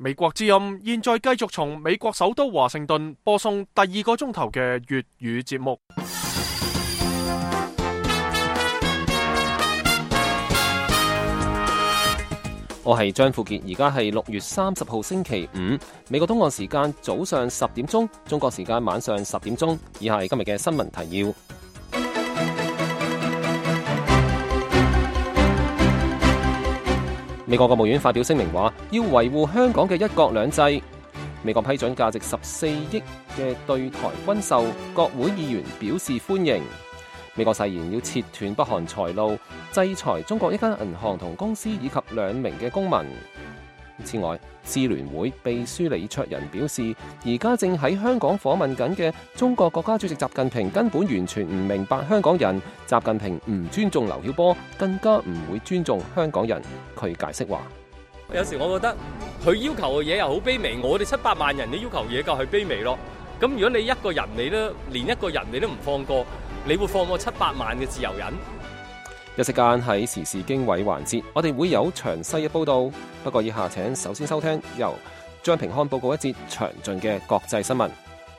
美國之音現在繼續從美國首都華盛頓播送第2個鐘頭嘅粵語節目。 我係張富傑，而家係6月30號星期五，美國東岸時間早上10點鐘，中國時間晚上10點鐘。以下係今日嘅新聞提要。美國國務院發表聲明話，要維護香港嘅一國兩制。美國批准價值14億嘅對台軍售，國會議員表示歡迎。美國誓言要切斷北韓財路，制裁中國一間銀行同公司以及2名嘅公民。此外，支聯會秘書李卓人表示，而家正喺香港訪問緊嘅中國國家主席習近平根本完全唔明白香港人，習近平唔尊重劉曉波，更加唔會尊重香港人。佢解釋話， 有時我覺得佢要求嘅嘢又好卑微，我哋700萬人嘅要求嘢夠係卑微咯。咁如果你一個人你都連一個人你都唔放過，你會放過700萬嘅自由人？ 一時間喺時事經緯環節，我哋會有詳細嘅報道。不過以下請首先收聽由張平康報告一節詳盡嘅國際新聞。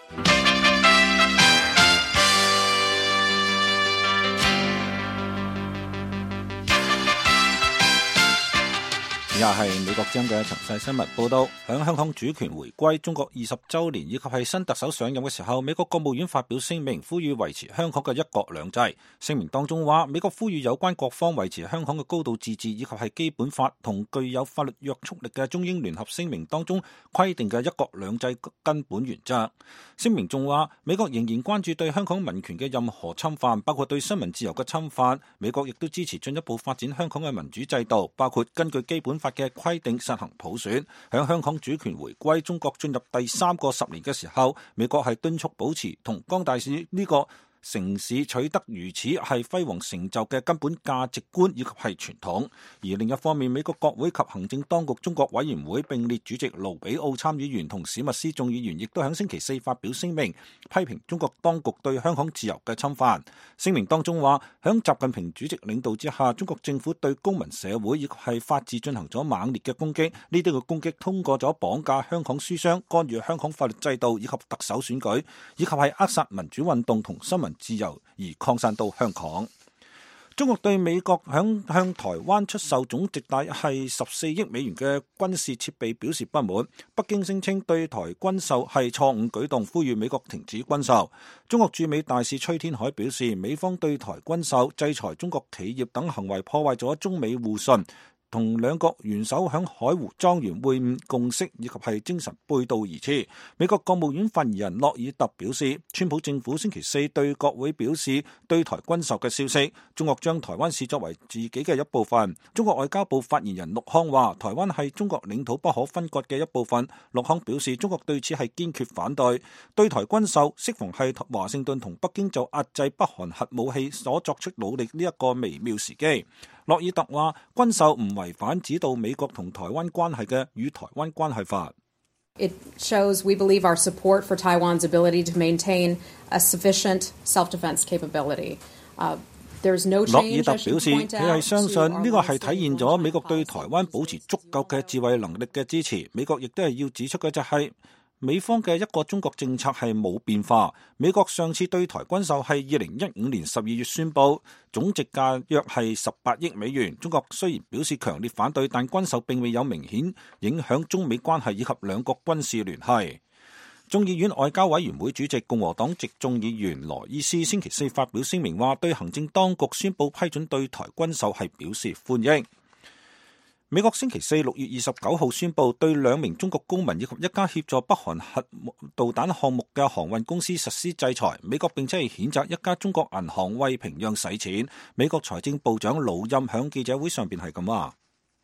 以下係美國之音嘅詳細新聞報道。響香港主權回歸中國20週年以及係新特首上任嘅時候，美國國務院發表聲明，呼籲維持香港嘅一國兩制。聲明當中話，美國呼籲有關各方維持香港嘅高度自治，以及係基本法同具有法律約束力嘅中英聯合聲明當中規定嘅一國兩制根本原則。聲明仲話，美國仍然關注對香港民權嘅任何侵犯，包括對新聞自由嘅侵犯。美國亦都支持進一步發展香港嘅民主制度，包括根據基本法嘅規定實行普選。響香港主權回歸中國進入第3個10年嘅時候，美國係敦促保持同江大使呢個城市取得如此係輝煌成就嘅根本價值觀以及係傳統。而另一方面，美國國會及行政當局中國委員會並列主席盧比奧參議員同史密斯眾議員亦都喺星期4發表聲明，批評中國當局對香港自由嘅侵犯。聲明當中話，響習近平主席領導之下，中國政府對公民社會以及係法治進行咗猛烈嘅攻擊。呢啲嘅攻擊通過咗綁架香港書商、干預香港法律制度以及特首選舉，以及係扼殺民主運動同新聞自由而擴散到香港。中國對美國向台灣出售總值大約係14億美元嘅軍事設備表示不滿。北京聲稱對台軍售係錯誤舉動，呼籲美國停止軍售。中國駐美大使崔天凱表示，美方對台軍售、制裁中國企業等行為破壞咗中美互信，同兩國元首響海湖莊園會晤共識以及係精神背道而馳。美國國務院發言人洛爾特表示，川普政府星期4對國會表示對台軍售嘅消息，中國將台灣視作為自己嘅一部分。中國外交部發言人陸康話，台灣係中國領土不可分割嘅一部分。陸康表示，中國對此係堅決反對。對台軍售適逢係華盛頓同北京就壓制北韓核武器所作出努力呢一個微妙時機。洛爾特話，軍售唔違反指導美國同台灣關係嘅與台灣關係法。 It shows we believe our support for Taiwan's ability to maintain a sufficient self-defense capability. There's no change. 洛爾特表示，佢係相信呢個係體現咗美國對台灣保持足夠嘅自衛能力嘅支持。美國亦都係要指出嘅就係，美方嘅一個中國政策係冇變化。美國上次對台軍售係2015年12月宣佈，總值價約係18億美元。中國雖然表示強烈反對，但軍售並未有明顯影響中美關係以及兩國軍事聯繫。眾議院外交委員會主席共和黨籍眾議員羅伊斯星期4發表聲明話，對行政當局宣佈批准對台軍售係表示歡迎。美國星期4 6月29號宣布對2名中國公民以及一家協助北韓核導彈項目嘅航運公司實施制裁。美國並且係譴責一家中國銀行為平壤洗錢。美國財政部長魯欽響記者會上邊係咁話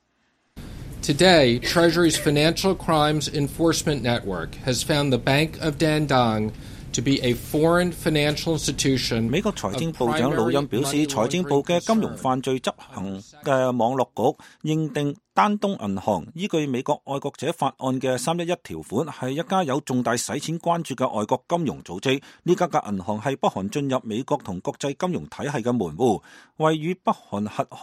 ：Today, Treasury's Financial Crimes Enforcement Network has found the Bank of Dandong to be a foreign financial institution. 美國財政部長魯欽表示，財政部嘅金融犯罪執行嘅網絡局認定丹東銀行依據美國愛國者法案嘅311條款，係一家有重大洗錢關注嘅外國金融組織。呢家嘅銀行係北韓進入美國同國際金融體系嘅門戶，為與北韓核項目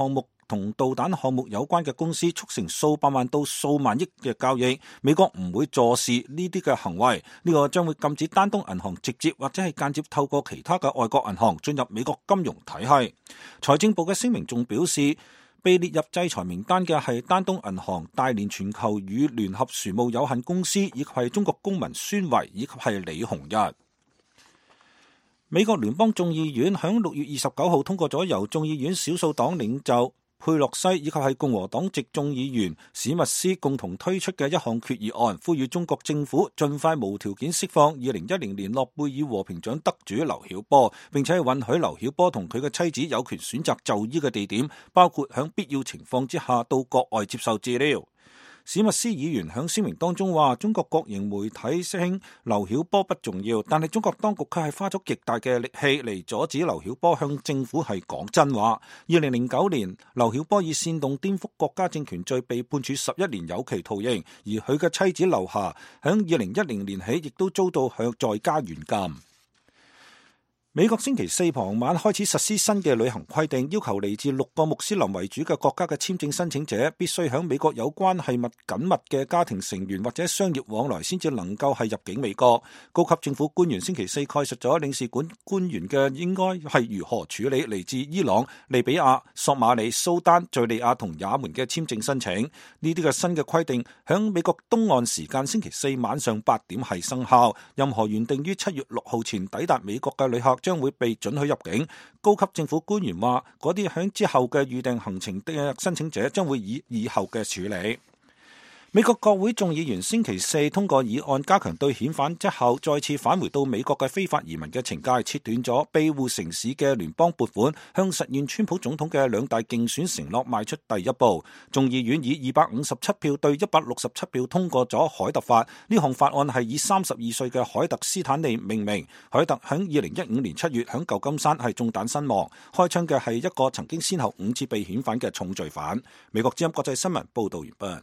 同導彈項目有關嘅公司促成數百萬到數萬億嘅交易，美國唔會坐視呢啲嘅行為，呢個將會禁止丹東銀行直接或者係間接透過其他嘅外國銀行進入美國金融體系。財政部嘅聲明仲表示，被列入制裁名單嘅係丹東銀行、大連全球與聯合船務有限公司，以及係中國公民孫維，以及係李鴻日。美國聯邦眾議院響6月29號通過咗由眾議院少數黨領袖佩洛西以及係共和黨籍眾議員史密斯共同推出嘅一項決議案，呼籲中國政府盡快無條件釋放2010年諾貝爾和平獎得主劉曉波，並且允許劉曉波同佢嘅妻子有權選擇就醫嘅地點，包括響必要情況之下到國外接受治療。史密斯議員響聲明當中話，中國國營媒體稱劉曉波不重要，但係中國當局卻係花咗極大嘅力氣嚟阻止劉曉波向政府係講真話。2009年，劉曉波以煽動顛覆國家政權罪被判處11年有期徒刑，而佢嘅妻子劉霞響2010年起亦都遭到在家軟禁。美國星期四傍晚開始實施新嘅旅行規定，要求嚟自6個穆斯林為主嘅國家嘅簽證申請者必須響美國有關係緊密嘅家庭成員或者商業往來先至能夠係入境美國。高級政府官員星期四概述咗領事館官員嘅應該係如何處理嚟自伊朗、利比亞、索馬里、蘇丹、敘利亞同也門嘅簽證申請。呢啲嘅新嘅規定響美國東岸時間星期四晚上8點係生效，任何原定於7月6號前抵達美國嘅旅客將會被准許入境。高級政府官員話，嗰啲響之後嘅預訂行程嘅申請者將會以後嘅處理。美國國會眾議員星期四通過議案，加強對遣返之後再次返回到美國嘅非法移民嘅懲戒，切斷咗庇護城市嘅聯邦撥款，向實現川普總統嘅兩大競選承諾邁出第一步。眾議院以257票對167票通過咗凱特法，呢項法案係以32歲嘅凱特斯坦利命名。凱特喺2015年7月喺舊金山係中彈身亡，開槍嘅係一個曾經先後5次被遣返嘅重罪犯。美國之音國際新聞報道完畢。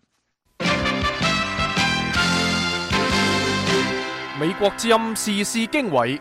美國之音時事經緯，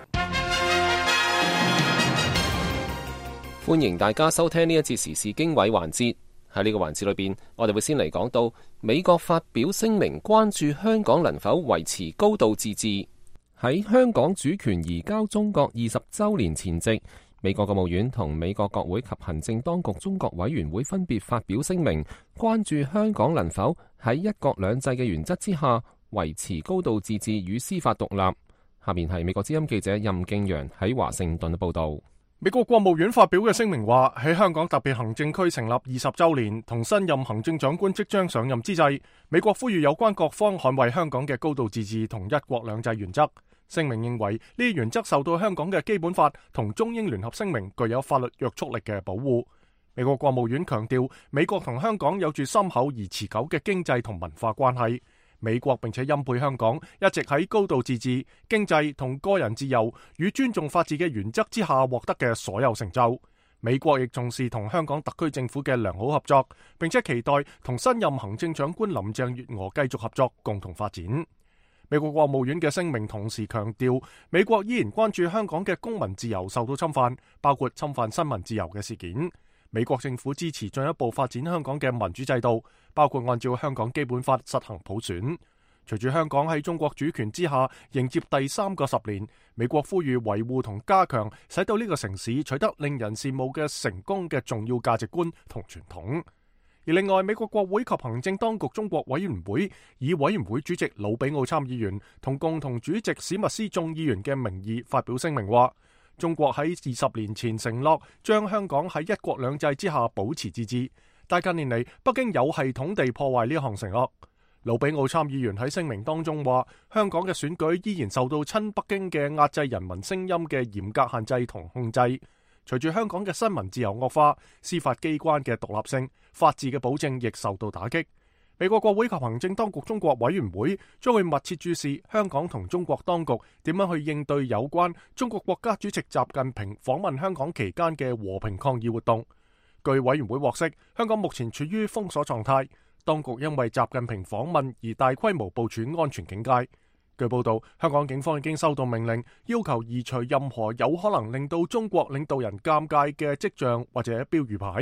歡迎大家收聽呢一節時事經緯環節。喺呢個環節裏邊，我哋會先嚟講到美國發表聲明，關注香港能否維持高度自治。喺香港主權移交中國20週年前夕，美國國務院同美國國會及行政當局中國委員會分別發表聲明，關注香港能否喺一國兩制嘅原則之下維持高度自治與司法獨立。下面係美國之音記者任敬陽喺華盛頓嘅報道。 美國國務院發表嘅聲明話，喺香港特別行政區成立20週年同新任行政長官即將上任之際，美國呼籲有關各方捍衛香港嘅高度自治同一國兩制原則。聲明認為呢啲原則受到香港嘅基本法同中英聯合聲明具有法律約束力嘅保護。美國國務院強調，美國同香港有住深厚而持久嘅經濟同文化關係。美國並且欽佩香港一直喺高度自治、經濟同個人自由與尊重法治嘅原則之下獲得嘅所有成就。美國亦重視同香港特區政府嘅良好合作，並且期待同新任行政長官林鄭月娥繼續合作，共同發展。美國國務院嘅聲明同時強調，美國依然關注香港嘅公民自由受到侵犯，包括侵犯新聞自由嘅事件。美國政府支持進一步發展香港嘅民主制度，包括按照香港基本法實行普選。隨住香港喺中國主權之下迎接第3個10年，美國呼籲維護同加強使到呢個城市取得令人羨慕嘅成功嘅重要價值觀同傳統。而另外，美國國會及行政當局中國委員會以委員會主席魯比奧參議員同共同主席史密斯眾議員嘅名義發表聲明話，中國喺20年前承諾將香港喺一國兩制之下保持自治，但近年嚟北京有系統地破壞呢項承諾。魯比奧參議員喺聲明當中話，香港嘅選舉依然受到親北京嘅壓制人民聲音嘅嚴格限制同控制。隨住香港嘅新聞自由惡化，司法機關嘅獨立性、法治嘅保證亦受到打擊。美國國會及行政當局中國委員會將會密切注視香港同中國當局點樣去應對有關中國國家主席習近平訪問香港期間嘅和平抗議活動。據委員會獲悉，香港目前處於封鎖狀態，當局因為習近平訪問而大規模部署安全警戒。據報道，香港警方已經收到命令，要求移除任何有可能令到中國領導人尷尬嘅跡象或者標語牌。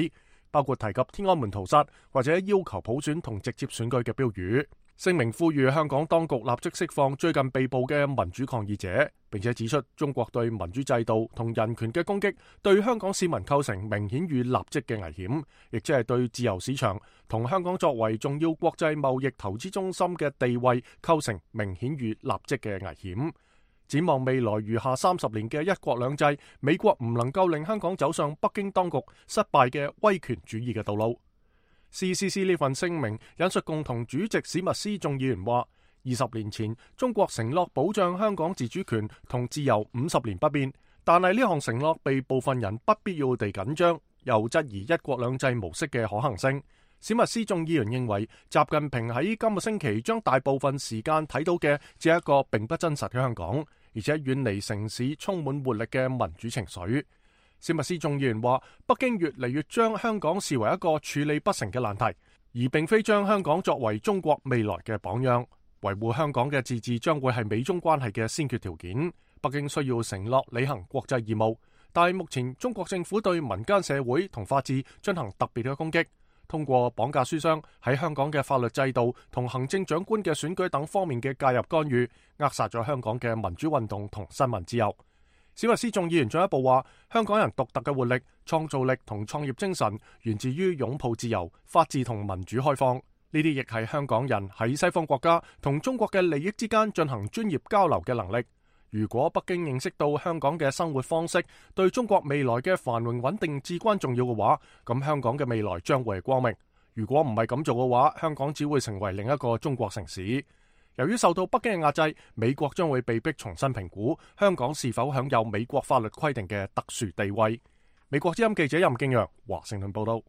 包括提及天安門屠殺或者要求普選同直接選舉嘅標語。聲明呼籲香港當局立即釋放最近被捕嘅民主抗議者，並且指出中國對民主制度同人權嘅攻擊對香港市民構成明顯與立即嘅危險，亦即係對自由市場同香港作為重要國際貿易投資中心嘅地位構成明顯與立即嘅危險。展望未來餘下30年嘅一國兩制，美國唔能夠令香港走上北京當局失敗嘅威權主義嘅道路。CCC 呢份聲明引述共同主席史密斯眾議員話：20年前中國承諾保障香港自主權同自由50年不變，但係呢項承諾被部分人不必要地緊張，又質疑一國兩制模式嘅可行性。史密斯眾議員認為，習近平喺今個星期將大部分時間睇到嘅只係一個並不真實嘅香港，而且遠離城市充滿活力嘅民主情緒。史密斯眾議員話，北京越嚟越將香港視為一個處理不成嘅難題，而並非將香港作為中國未來嘅榜樣。維護香港嘅自治將會係美中關係嘅先決條件。北京需要承諾履行國際義務，但係目前中國政府對民間社會同法治進行特別嘅攻擊，通過綁架書商喺香港嘅法律制度同行政長官嘅選舉等方面嘅介入干預，扼殺咗香港嘅民主運動同新聞自由。史密斯眾議員進一步話，香港人獨特嘅活力、創造力同創業精神源自於擁抱自由、法治同民主開放，呢啲亦係香港人喺西方國家同中國嘅利益之間進行專業交流嘅能力。如果北京認識到香港嘅生活方式對中國未來嘅繁榮穩定至關重要嘅話，咁香港嘅未來將會係光明。如果唔係咁做嘅話，香港只會成為另一個中國城市。由於受到北京嘅壓制，美國將會被迫重新評估香港是否享有美國法律規定嘅特殊地位。美國之音記者任敬陽華盛頓報道。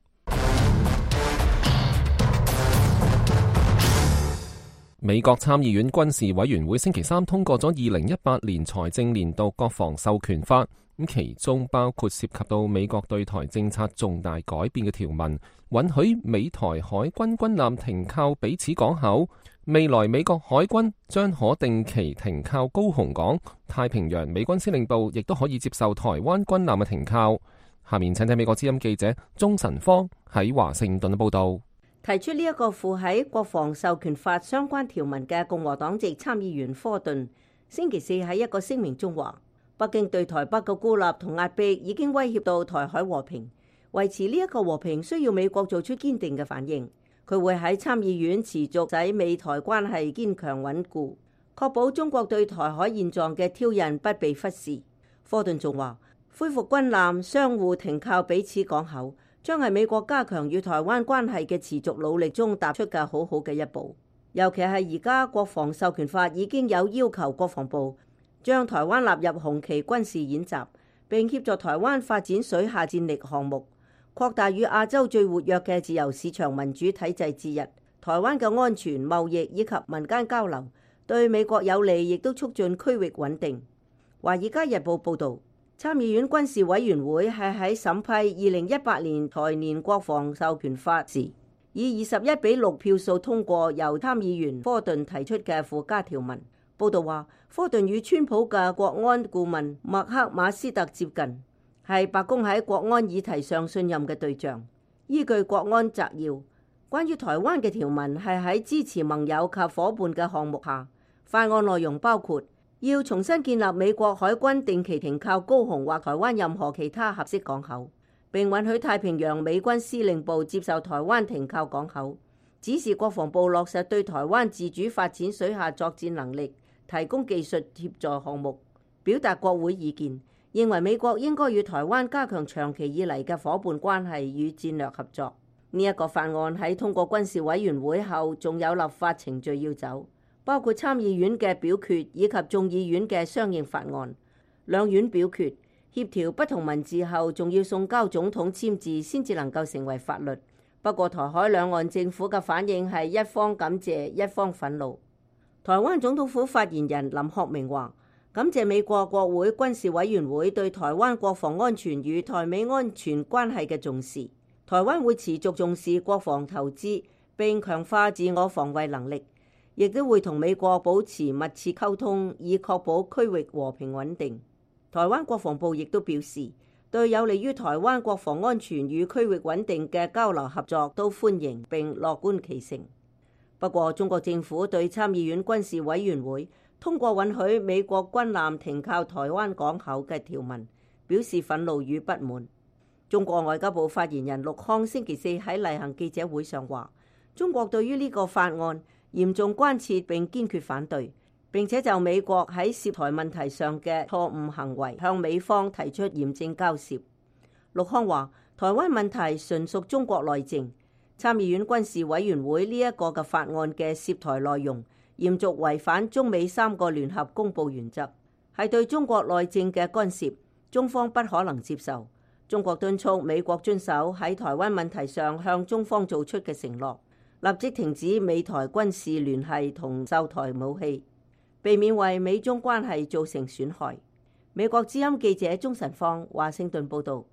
美國參議院軍事委員會星期三通過咗2018年財政年度國防授權法，咁其中包括涉及到美國對台政策重大改變嘅條文，允許美台海軍軍艦停靠彼此港口。未來美國海軍將可定期停靠高雄港，太平洋美軍司令部亦都可以接受台灣軍艦嘅停靠。下面請睇美國之音記者鍾晨芳喺華盛頓嘅報道。 提出呢一個附喺國防授權法相關條文嘅共和黨籍參議員科頓星期四喺一個聲明中話，北京對台北嘅孤立同壓迫已經威脅到台海和平，維持呢一個和平需要美國做出堅定嘅反應。佢會喺參議院持續使美台關係堅強穩固，確保中國對台海現狀嘅挑釁不被忽視。科頓仲話，恢復軍艦相互停靠彼此港口，將係美國加強與台灣關係嘅持續努力中踏出嘅好好嘅一步。尤其係而家國防授權法已經有要求國防部將台灣納入紅旗軍事演習，並協助台灣發展水下戰力項目，擴大與亞洲最活躍嘅自由市場民主體制之一。台灣嘅安全、貿易以及民間交流對美國有利，亦都促進區域穩定。華爾街日報報導，參議院軍事委員會係喺審批2018年財年國防授權法時，以21-6票數通過由參議員科頓提出嘅附加條文。報導話，科頓與川普嘅國安顧問麥克馬斯特接近，係白宮喺國安議題上信任嘅對象。依據國安摘要，關於台灣嘅條文係喺支持盟友及夥伴嘅項目下，法案內容包括要重新建立美國海軍定期停靠高雄或台灣任何其他合適港口，並允許太平洋美軍司令部接受台灣停靠港口，指示國防部落實對台灣自主發展水下作戰能力提供技術協助項目，表達國會意見，認為美國應該與台灣加強長期以嚟嘅夥伴關係與戰略合作。呢一個法案喺通過軍事委員會後，仲有立法程序要走，包括參議院嘅表決以及眾議院嘅相應法案。兩院表決協調不同文字後，仲要送交總統簽字先至能夠成為法律。不過台海兩岸政府嘅反應係一方感謝，一方憤怒。台灣總統府發言人林學明話，感謝美國國會軍事委員會對台灣國防安全與台美安全關係嘅重視。台灣會持續重視國防投資，並強化自我防衛能力，亦都會同美國保持密切溝通，以確保區域和平穩定。台灣國防部亦都表示， 對有利於台灣國防安全與區域穩定嘅交流合作都歡迎並樂觀其成。不過，中國政府對參議院軍事委員會通過允許美國軍艦停靠台灣港口嘅條文表示憤怒與不滿。中國外交部發言人陸康星期四喺例行記者會上話，中國對於呢個法案嚴重關切並堅決反對，並且就美國喺涉台問題上嘅錯誤行為向美方提出嚴正交涉。陸康話，台灣問題純屬中國內政，參議院軍事委員會呢一個嘅法案嘅涉台內容嚴重違反中美3個聯合公報原則，係對中國內政嘅干涉，中方不可能接受。中國敦促美國遵守喺台灣問題上向中方做出嘅承諾，立即停止美台軍事聯繫同售台武器，避免為美中關係造成損害。美國之音記者鍾晨芳華盛頓報導。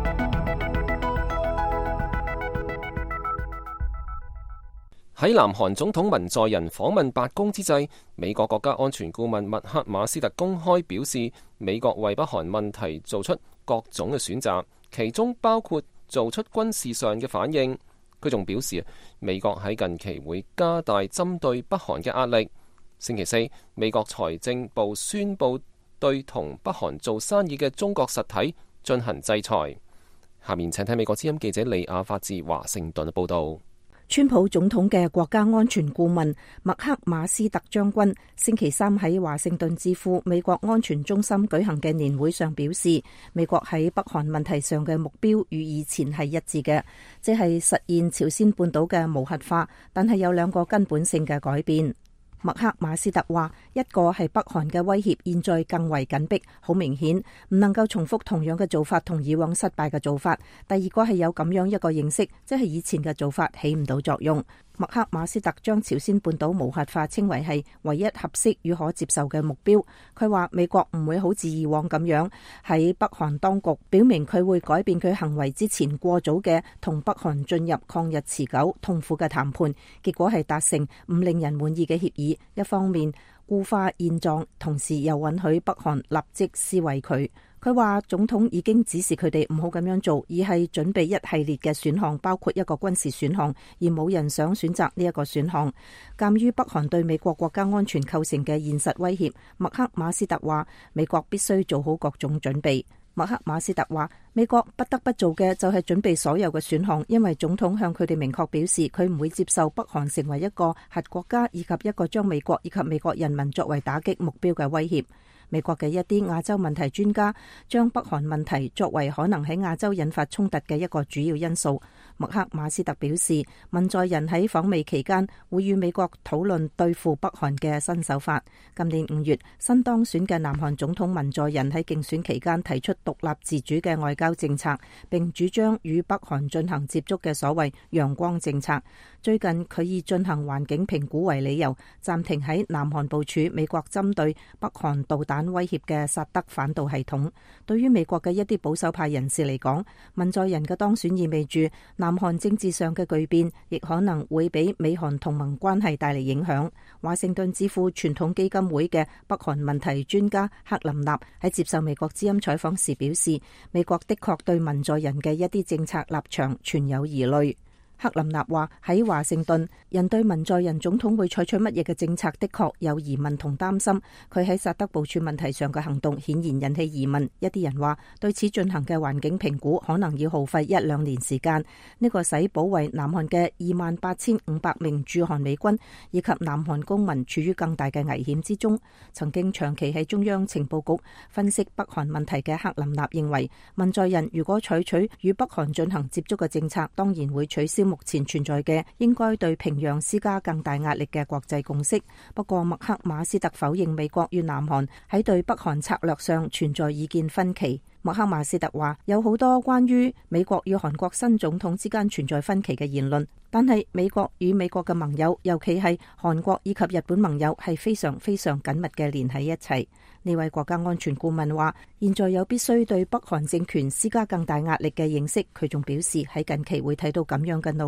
喺南韓總統文在寅訪問白宮之際，美國國家安全顧問麥克馬斯特公開表示，美國為北韓問題做出各種嘅選擇，其中包括做出軍事上嘅反應。佢仲表示，美國喺近期會加大針對北韓嘅壓力。星期四，美國財政部宣布對同北韓做生意嘅中國實體進行制裁。下面請睇美國之音記者李亞發自華盛頓嘅報道。 川普總統嘅國家安全顧問麥克馬斯特將軍星期三喺華盛頓智庫美國安全中心舉行嘅年會上表示，美國喺北韓問題上嘅目標與以前係一致嘅，即係實現朝鮮半島嘅無核化，但係有2個根本性嘅改變。麥克馬斯特話，一個係北韓嘅威脅現在更為緊迫，好明顯唔能夠重複同樣嘅做法同以往失敗嘅做法。第二個係有咁樣一個認識，即係以前嘅做法起唔到作用。麥克馬斯特將朝鮮半島無核化稱為係唯一合適與可接受嘅目標。佢話美國唔會好似以往咁樣喺北韓當局表明佢會改變佢行為之前過早嘅同北韓進入抗日持久痛苦嘅談判，結果係達成唔令人滿意嘅協議。一方面固化現狀，同時又允許北韓立即撕毀佢。佢話總統已經指示佢哋唔好咁樣做，而係準備一系列嘅選項，包括一個軍事選項，而冇人想選擇呢一個選項。鑑於北韓對美國國家安全構成嘅現實威脅，麥克馬斯特話美國必須做好各種準備。麥克馬斯特話美國不得不做嘅就係準備所有嘅選項，因為總統向佢哋明確表示佢唔會接受北韓成為一個核國家，以及一個將美國以及美國人民作為打擊目標嘅威脅。美國嘅一啲亞洲問題專家將北韓問題作為可能喺亞洲引發衝突嘅一個主要因素。麥克馬斯特表示，文在寅喺訪美期間會與美國討論對付北韓嘅新手法。今年5月，新當選嘅南韓總統文在寅喺競選期間提出獨立自主嘅外交政策，並主張與北韓進行接觸嘅所謂陽光政策。最近佢以進行環境評估為理由，暫停喺南韓部署美國針對北韓導彈威脅嘅薩德反導系統。對於美國嘅一啲保守派人士嚟講，文在寅嘅當選意味住南韓政治上嘅巨變，亦可能會俾美韓同盟關係帶嚟影響。華盛頓智庫傳統基金會嘅北韓問題專家克林納喺接受美國之音採訪時表示，美國的確對文在寅嘅一啲政策立場存有疑慮。克林納話喺華盛頓，人對文在寅總統會採取乜嘢嘅政策的確有疑問同擔心。佢喺薩德部署問題上嘅行動顯然引起疑問。一啲人話對此進行嘅環境評估可能要耗費1-2年時間。呢個使保衛南韓嘅28,500名駐韓美軍以及南韓公民處於更大嘅危險之中。曾經長期喺中央情報局分析北韓問題嘅克林納認為，文在寅如果採取與北韓進行接觸嘅政策，當然會取消目前存在嘅應該對平壤施加更大壓力嘅國際共識。不過麥克馬斯特否認美國與南韓喺對北韓策略上存在意見分歧。麥克馬斯特話有好多關於美國與韓國新總統之間存在分歧嘅言論，但係美國與美國嘅盟友，尤其係韓國以及日本盟友，係非常非常緊密嘅連喺一齊。呢位國家安全顧問話，現在有必須對北韓政權施加更大壓力嘅認識。佢仲表示喺近期會睇到咁樣嘅努力。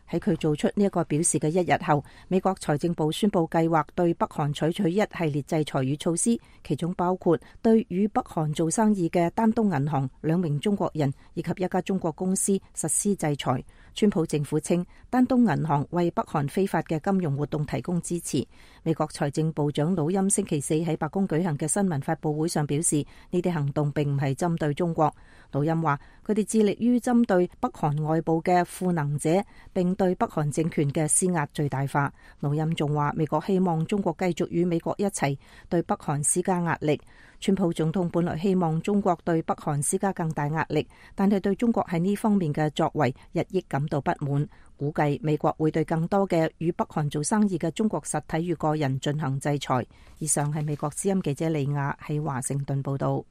喺佢做出呢一個表示嘅一日後，美國財政部宣布計劃對北韓採取一系列制裁與措施，其中包括對與北韓做生意嘅丹東銀行、2名中國人以及一家中國公司實施制裁。川普政府稱，丹東銀行為北韓非法嘅金融活動提供支持。美國財政部長魯欽星期四喺白宮舉行嘅新聞發佈會上表示，呢啲行動並唔係針對中國。魯欽話，佢哋致力於針對北韓外部嘅賦能者，並對北韓政權嘅施壓最大化。魯欽仲話，美國希望中國繼續與美國一齊對北韓施加壓力。川普總統本來希望中國對北韓施加更大壓力，但係對中國喺呢方面嘅作為日益感到不滿，估計美國會對更多嘅與北韓做生意嘅中國實體與個人進行制裁。以上係美國之音記者利亞喺華盛頓報道。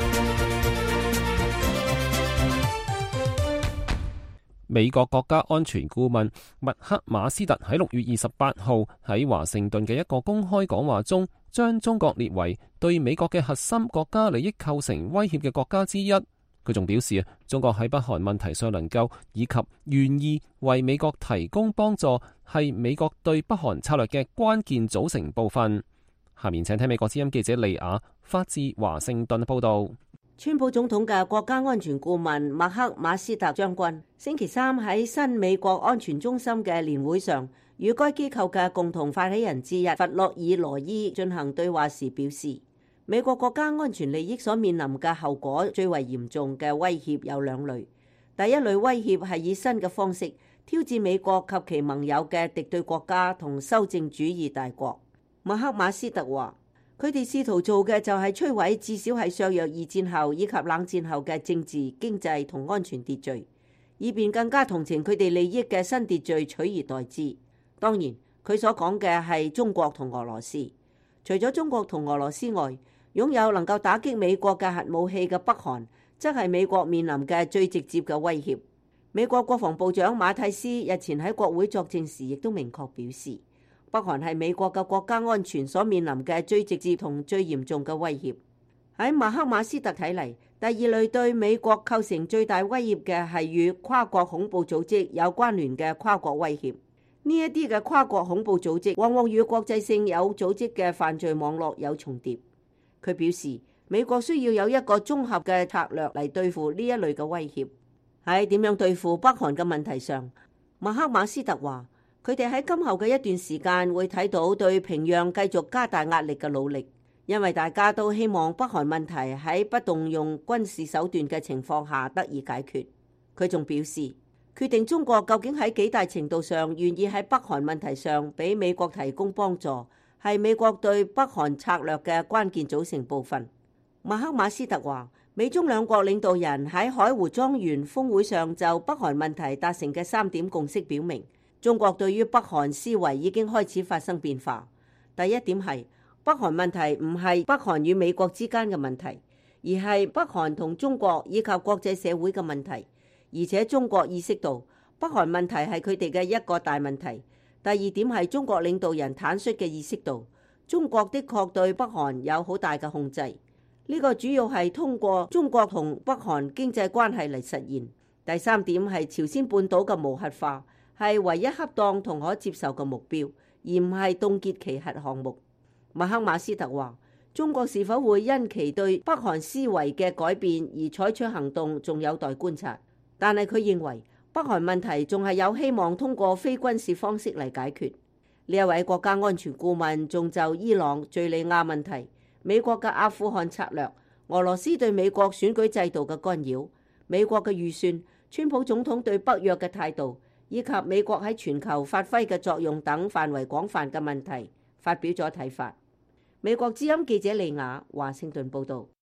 美國國家安全顧問麥克馬斯特喺6月28號喺華盛頓嘅一個公開講話中，將中國列為對美國嘅核心國家利益構成威脅嘅國家之一。佢仲表示，中國喺北韓問題上能夠以及願意為美國提供幫助，係美國對北韓策略嘅關鍵組成部分。下面請聽美國之音記者利亞發自華盛頓報道。 川普總統嘅國家安全顧問麥克馬斯特將軍星期三喺新美國安全中心嘅年會上，與該機構嘅共同發起人之一弗洛爾羅伊進行對話時表示，美國國家安全利益所面臨嘅後果最為嚴重嘅威脅有兩類。第一類威脅係以新嘅方式挑戰美國及其盟友嘅敵對國家同修正主義大國。麥克馬斯特話，佢哋試圖做嘅就係摧毀至少係削弱二戰後以及冷戰後嘅政治、經濟同安全秩序，以便更加同情佢哋利益嘅新秩序取而代之。當然，佢所講嘅係中國同俄羅斯。除咗中國同俄羅斯外，擁有能夠打擊美國嘅核武器嘅北韓，則係美國面臨嘅最直接嘅威脅。美國國防部長馬蒂斯日前喺國會作證時，亦都明確表示，北韓係美國嘅國家安全所面臨嘅最直接同最嚴重嘅威脅。喺麥克馬斯特睇嚟，第二類對美國構成最大威脅嘅係與跨國恐怖組織有關聯嘅跨國威脅。呢一啲嘅跨國恐怖組織往往與國際性有組織嘅犯罪網絡有重疊。佢表示，美國需要有一個綜合嘅策略嚟對付呢一類嘅威脅。喺點樣對付北韓嘅問題上，麥克馬斯特話，佢哋喺今後嘅一段時間會睇到對平壤繼續加大壓力嘅努力，因為大家都希望北韓問題喺不動用軍事手段嘅情況下得以解決。佢仲表示，決定中國究竟喺幾大程度上願意喺北韓問題上俾美國提供幫助，係美國對北韓策略嘅關鍵組成部分。麥克馬斯特話，美中兩國領導人喺海湖莊園峰會上就北韓問題達成嘅3點共識表明，中國對於北韓思維已經開始發生變化。第一點係，北韓問題唔係北韓與美國之間嘅問題，而係北韓同中國以及國際社會嘅問題。而且中國意識到北韓問題係佢哋嘅一個大問題。第二點係中國領導人坦率嘅意識到，中國的確對北韓有好大嘅控制。呢個主要係通過中國同北韓經濟關係嚟實現。第三點係朝鮮半島嘅無核化係唯一恰當同可接受嘅目標，而唔係凍結其核項目。麥克馬斯特話，中國是否會因其對北韓思維嘅改變而採取行動，仲有待觀察。但係佢認為北韓問題仲係有希望通過非軍事方式嚟解決。呢一位國家安全顧問仲就伊朗、敘利亞問題、美國嘅阿富汗策略、俄羅斯對美國選舉制度嘅干擾、美國嘅預算、川普總統對北約嘅態度，以及美國喺全球發揮嘅作用等範圍廣泛嘅問題，發表咗睇法。美國之音記者利亞華盛頓報導。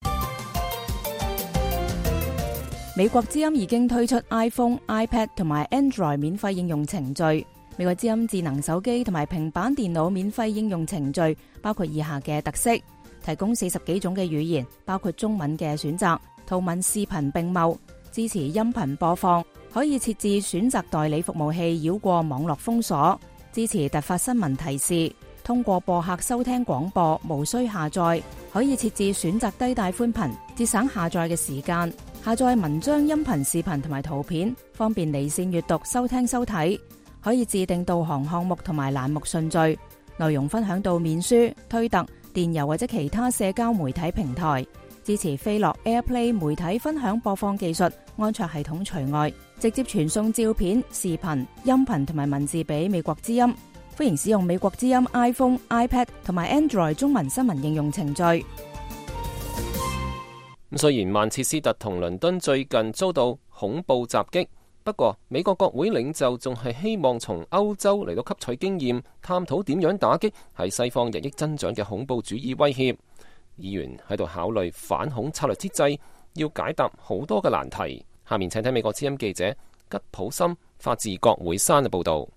美國之音已經推出 iPhone、iPad 同埋 Android 免費應用程序。美國之音智能手機同埋平板電腦免費應用程序包括以下嘅特色：提供40幾種嘅語言，包括中文嘅選擇，圖文視頻並茂，支持音頻播放，可以設置選擇代理服務器繞過網絡封鎖，支持突發新聞提示，通過播客收聽廣播，無需下載，可以設置選擇低帶寬頻，節省下載嘅時間，下載文章、音頻、視頻同埋圖片，方便離線閱讀、收聽、收睇。 可以自定導航項目同埋欄目順序，內容分享到面書、推特、電郵或者其他社交媒體平台。支持飛樂 AirPlay 媒體分享播放技術，安卓系統除外，直接傳送照片、視頻、音頻同埋文字俾美國之音。歡迎使用美國之音 iPhone、iPad 同埋 Android 中文新聞應用程序。 雖然曼徹斯特同倫敦最近遭到恐怖襲擊，不過美國國會領袖仲係希望從歐洲嚟到吸取經驗，探討點樣打擊喺西方日益增長嘅恐怖主義威脅。議員喺度考慮反恐策略之際，要解答好多嘅難題。下面請睇美國之音記者吉普森發自國會山嘅報道。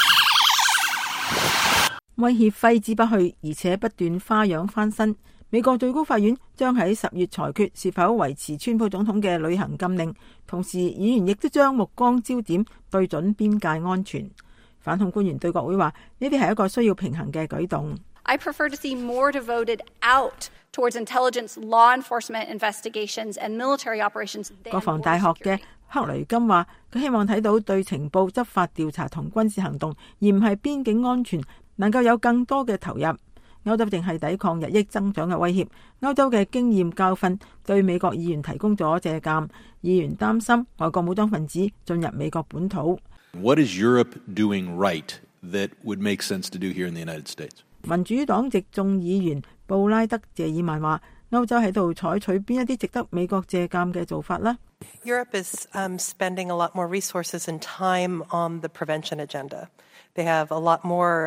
威脅揮之不去，而且不斷花樣翻新。美國最高法院將喺10月裁決是否維持川普總統嘅旅行禁令，同時議員亦都將目光焦點對準邊界安全。反恐官員對國會話：呢啲係一個需要平衡嘅舉動。 I prefer to see more devoted out towards intelligence, law enforcement investigations and military operations. 國防大學嘅克雷金話：佢希望睇到對情報執法調查同軍事行動，而唔係邊境安全，能夠有更多嘅投入。歐洲正係抵抗日益增長嘅威脅，歐洲嘅經驗教訓對美國議員提供咗借鑑。議員擔心外國武裝分子進入美國本土。 What is Europe doing right that would make sense to do here in the United States? 民主黨籍眾議員布拉德謝爾曼話：歐洲喺度採取邊一啲值得美國借鑑嘅做法呢？ Europe is spending a lot more resources and time on the prevention agenda. They have a lot more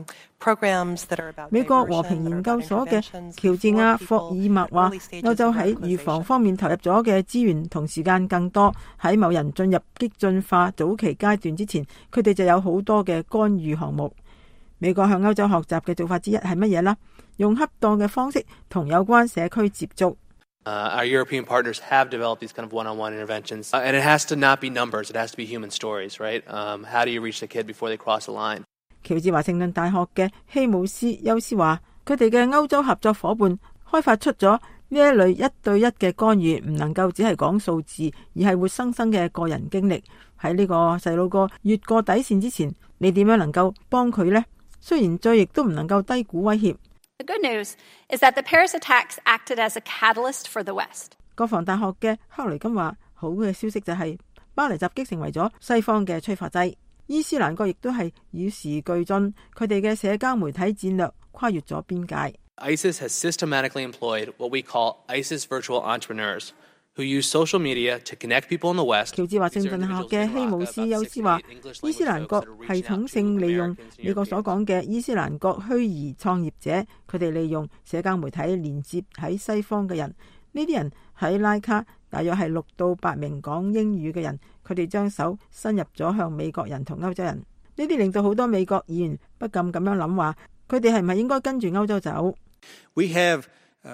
programs that are about 美國和平研究所嘅喬治亞霍爾默話：歐洲喺預防方面投入咗嘅資源同時間更多。喺某人進入激進化早期階段之前，佢哋就有好多嘅干預項目。美國向歐洲學習嘅做法之一係乜嘢呢？用恰當嘅方式同有關社區接觸。 Our European partners have developed these kind of one-on-one interventions, and it has to not be numbers; it has to be human stories, right? How do you reach the kid before they cross the line? 喬治華盛頓大學嘅希姆斯休斯話：佢哋嘅歐洲合作夥伴開發出咗呢一類一對一嘅干預，唔能夠只係講數字，而係活生生嘅個人經歷。喺呢個細路哥越過底線之前，你點樣能夠幫佢呢？雖然最亦都唔能夠低估威脅。 The good news is that the Paris attacks acted as a catalyst for the West. 國防大學嘅克雷金話：好嘅消息就係巴黎襲擊成為咗西方嘅催化劑。伊斯蘭國亦都係與時俱進，佢哋嘅社交媒體戰略跨越咗邊界。 ISIS has systematically employed what we call ISIS virtual entrepreneurs, who use social media to connect people in the West. 喬治華盛頓大學嘅希姆斯休斯話：伊斯蘭國系統性利用美國所講嘅伊斯蘭國虛擬創業者，佢哋利用社交媒體連接喺西方嘅人。呢啲人喺拉卡，大約係6到8名講英語嘅人，佢哋將手伸入咗向美國人同歐洲人。呢啲令到好多美國議員不禁咁樣諗話：佢哋係唔係應該跟住歐洲走？ We have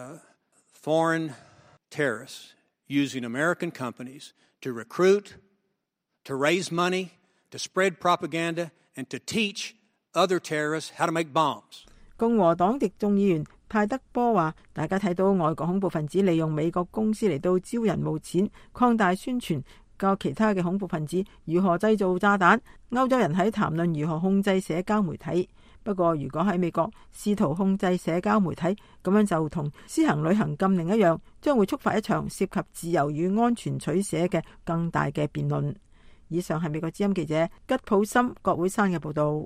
foreign terrorists using American companies to recruit, to raise money, to spread propaganda, and to teach other terrorists how to make bombs. 共和黨籍眾議員泰德波話：大家睇到外國恐怖分子利用美國公司嚟到招人募錢，擴大宣傳，教其他嘅恐怖分子如何製造炸彈。歐洲人喺談論如何控制社交媒體。不過，如果喺美國試圖控制社交媒體，咁樣就同施行旅行禁令一樣，將會觸發一場涉及自由與安全取捨嘅更大嘅辯論。以上係美國之音記者吉普森郭會山嘅報道。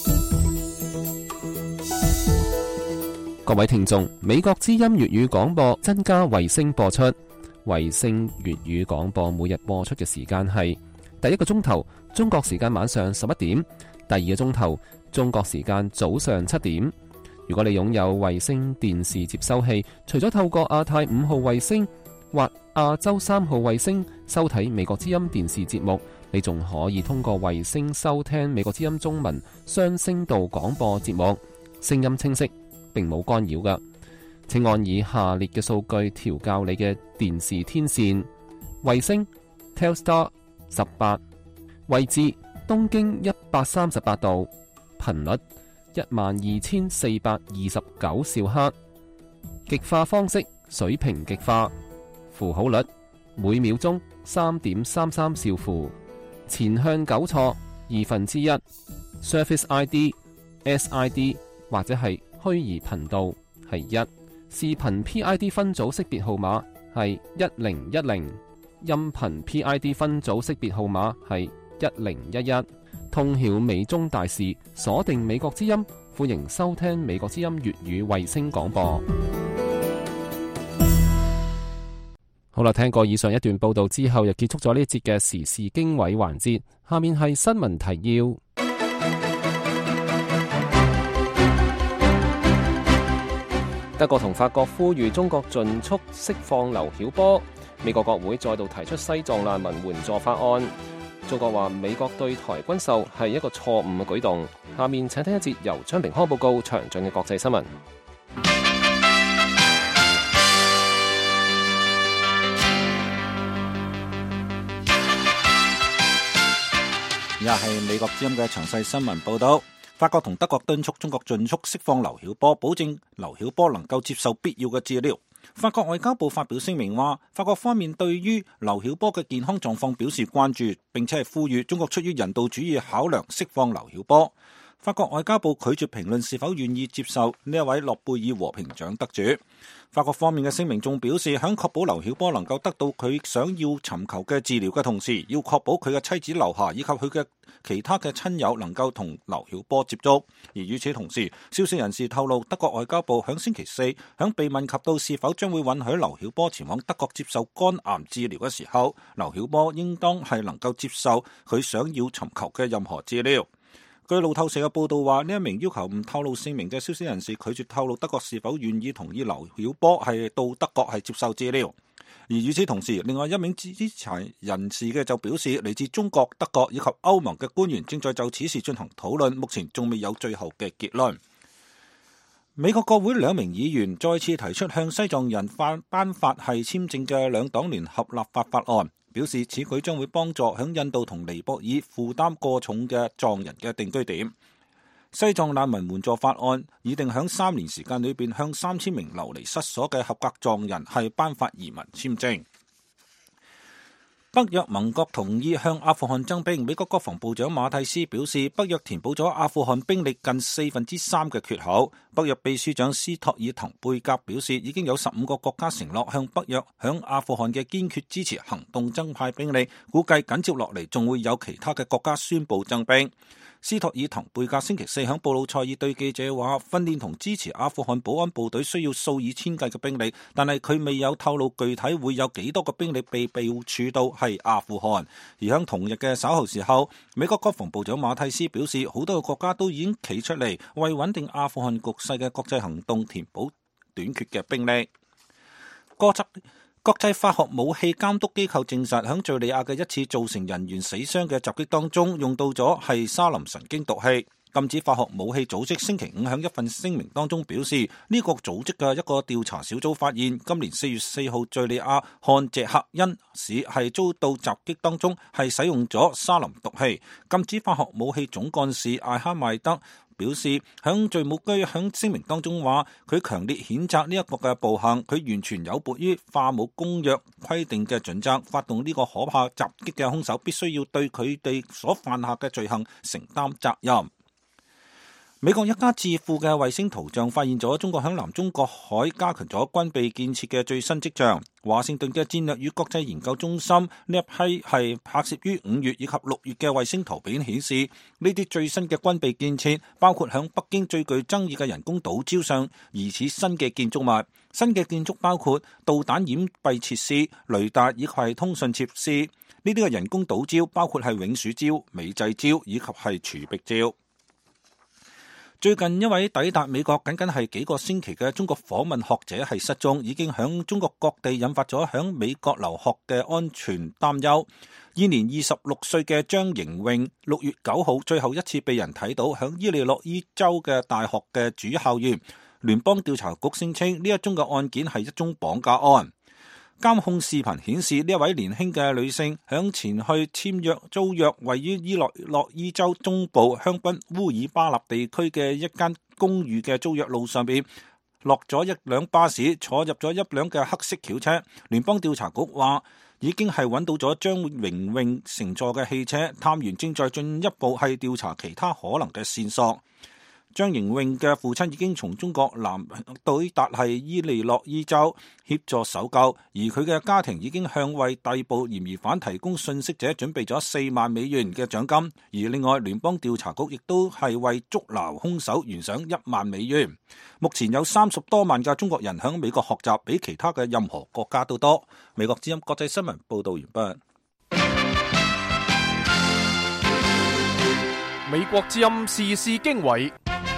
各位聽眾，美國之音粵語廣播增加衛星播出，衛星粵語廣播每日播出嘅時間係第一個鐘頭中國時間晚上11點，第二個鐘頭中國時間早上7點。如果你擁有衛星電視接收器，除咗透過亞太5號衛星或亞洲3號衛星收睇美國之音電視節目，你仲可以通過衛星收聽美國之音中文雙聲道廣播節目，聲音清晰，並冇干擾㗎。請按以下列嘅數據調校你嘅電視天線：衛星 Telstar 18，位置東經138度，頻率12429兆赫，極化方式水平極化，符號率每秒鐘3.33兆符，前向糾錯 1/2 ，Surface ID、SID 或者係虛擬頻道係1，視頻 PID 分組識別號碼係1010，音頻 PID 分組識別號碼係1011。通曉美中大事，鎖定美國之音，歡迎收聽美國之音粵語衛星廣播。好啦，聽過以上一段報道之後，又結束咗呢一節嘅時事經緯環節。下面係新聞提要。德國同法國呼籲中國盡速釋放劉曉波。美國國會再度提出西藏難民援助法案。中國話美國對台軍售係一個錯誤嘅舉動。下面請聽一節由張平康報告詳盡嘅國際新聞。 而家係美國之音嘅詳細新聞報道。法國同德國敦促中國盡速釋放劉曉波，保證劉曉波能夠接受必要嘅治療。法國外交部發表聲明話，法國方面對於劉曉波嘅健康狀況表示關注，並且係呼籲中國出於人道主義考量釋放劉曉波。法國外交部拒絕評論是否願意接受呢一位諾貝爾和平獎得主。法國方面嘅聲明仲表示，喺確保劉曉波能夠得到佢想要尋求嘅治療嘅同時，要確保佢嘅妻子劉霞以及佢嘅其他嘅親友能夠同劉曉波接觸。而與此同時，消息人士透露，德國外交部喺星期四喺被問及到是否將會允許劉曉波前往德國接受肝癌治療嘅時候，劉曉波應當係能夠接受佢想要尋求嘅任何治療。據路透社嘅報道話，呢一名要求唔透露姓名嘅消息人士拒絕透露德國是否願意同意劉曉波係到德國係接受治療。而與此同時，另外一名支持人士嘅就表示，嚟自中國、德國以及歐盟嘅官員正在就此事進行討論，目前仲未有最後嘅結論。美國國會2名議員再次提出向西藏人頒發係簽證嘅兩黨聯合立法法案，表示此舉將會幫助響印度同尼泊爾負擔過重嘅藏人嘅定居點。西藏難民援助法案擬定響3年時間裏邊向3000名流離失所嘅合格藏人係頒發移民簽證。北約盟國同意向阿富汗增兵，美國國防部長馬蒂斯表示，北約填補咗阿富汗兵力近3/4嘅缺口。北約秘書長斯托爾滕貝格表示，已經有15個國家承諾向北約響阿富汗嘅堅決支持行動增派兵力，估計緊接落嚟仲會有其他嘅國家宣布增兵。斯托爾滕貝格星期四響布魯塞爾對記者話，訓練同支持阿富汗保安部隊需要數以千計嘅兵力，但係佢未有透露具體會有幾多個兵力被部署到係阿富汗。而響同日嘅稍後時候，美國國防部長馬蒂斯表示，好多個國家都已經企出嚟為穩定阿富汗局勢嘅國際行動填補短缺嘅兵力。國際化學武器監督機構證實，喺敘利亞嘅一次造成人員死傷嘅襲擊當中，用到咗係沙林神經毒氣。禁止化學武器組織星期五喺一份聲明當中表示，呢個組織嘅一個調查小組發現，今年4月4號敘利亞漢謝克恩市係遭到襲擊當中係使用咗沙林毒氣。禁止化學武器總幹事艾哈邁德表示，響敘母居響聲明當中話，佢強烈譴責呢一個嘅暴行，佢完全有悖於化武公約規定嘅準則，發動呢個可怕襲擊嘅兇手必須要對佢哋所犯下嘅罪行承擔責任。美國一家智庫嘅衛星圖像發現咗中國響南中國海加強咗軍備建設嘅最新跡象。華盛頓嘅戰略與國際研究中心呢一批係拍攝於5月以及6月嘅衛星圖片顯示，呢啲最新嘅軍備建設包括響北京最具爭議嘅人工島礁上疑似新嘅建築物。新嘅建築包括導彈掩蔽設施、雷達以及係通訊設施。呢啲嘅人工島礁包括係永暑礁、美濟礁以及係儲備礁。最近一位抵達美國僅僅係幾個星期嘅中國訪問學者係失蹤，已經響中國各地引發咗響美國留學嘅安全擔憂。現年26歲嘅張瑩穎6月9號最後一次被人睇到響伊利諾伊州嘅大學嘅主校園。聯邦調查局聲稱呢一宗嘅案件係一宗綁架案。監控視頻顯示呢一位年輕嘅女性響前去租約位於伊利諾伊州中部香檳烏爾巴納地區嘅一間公寓嘅租約路上邊落咗一輛巴士，坐入咗一輛嘅黑色轎車。聯邦調查局話， 已經係揾到咗張榮榮乘坐嘅汽車，探員正在進一步係調查其他可能嘅線索。張榮榮嘅父親已經從中國南抵達係伊利諾伊州協助搜救，而佢嘅家庭已經向為逮捕嫌疑犯提供信息者準備咗4萬美元嘅獎金，而另外聯邦調查局亦都係為捉拿兇手懸賞1萬美元。目前有30多萬嘅中國人喺美國學習，比其他嘅任何國家都多。美國之音國際新聞報道完畢。 美國之音時事經緯。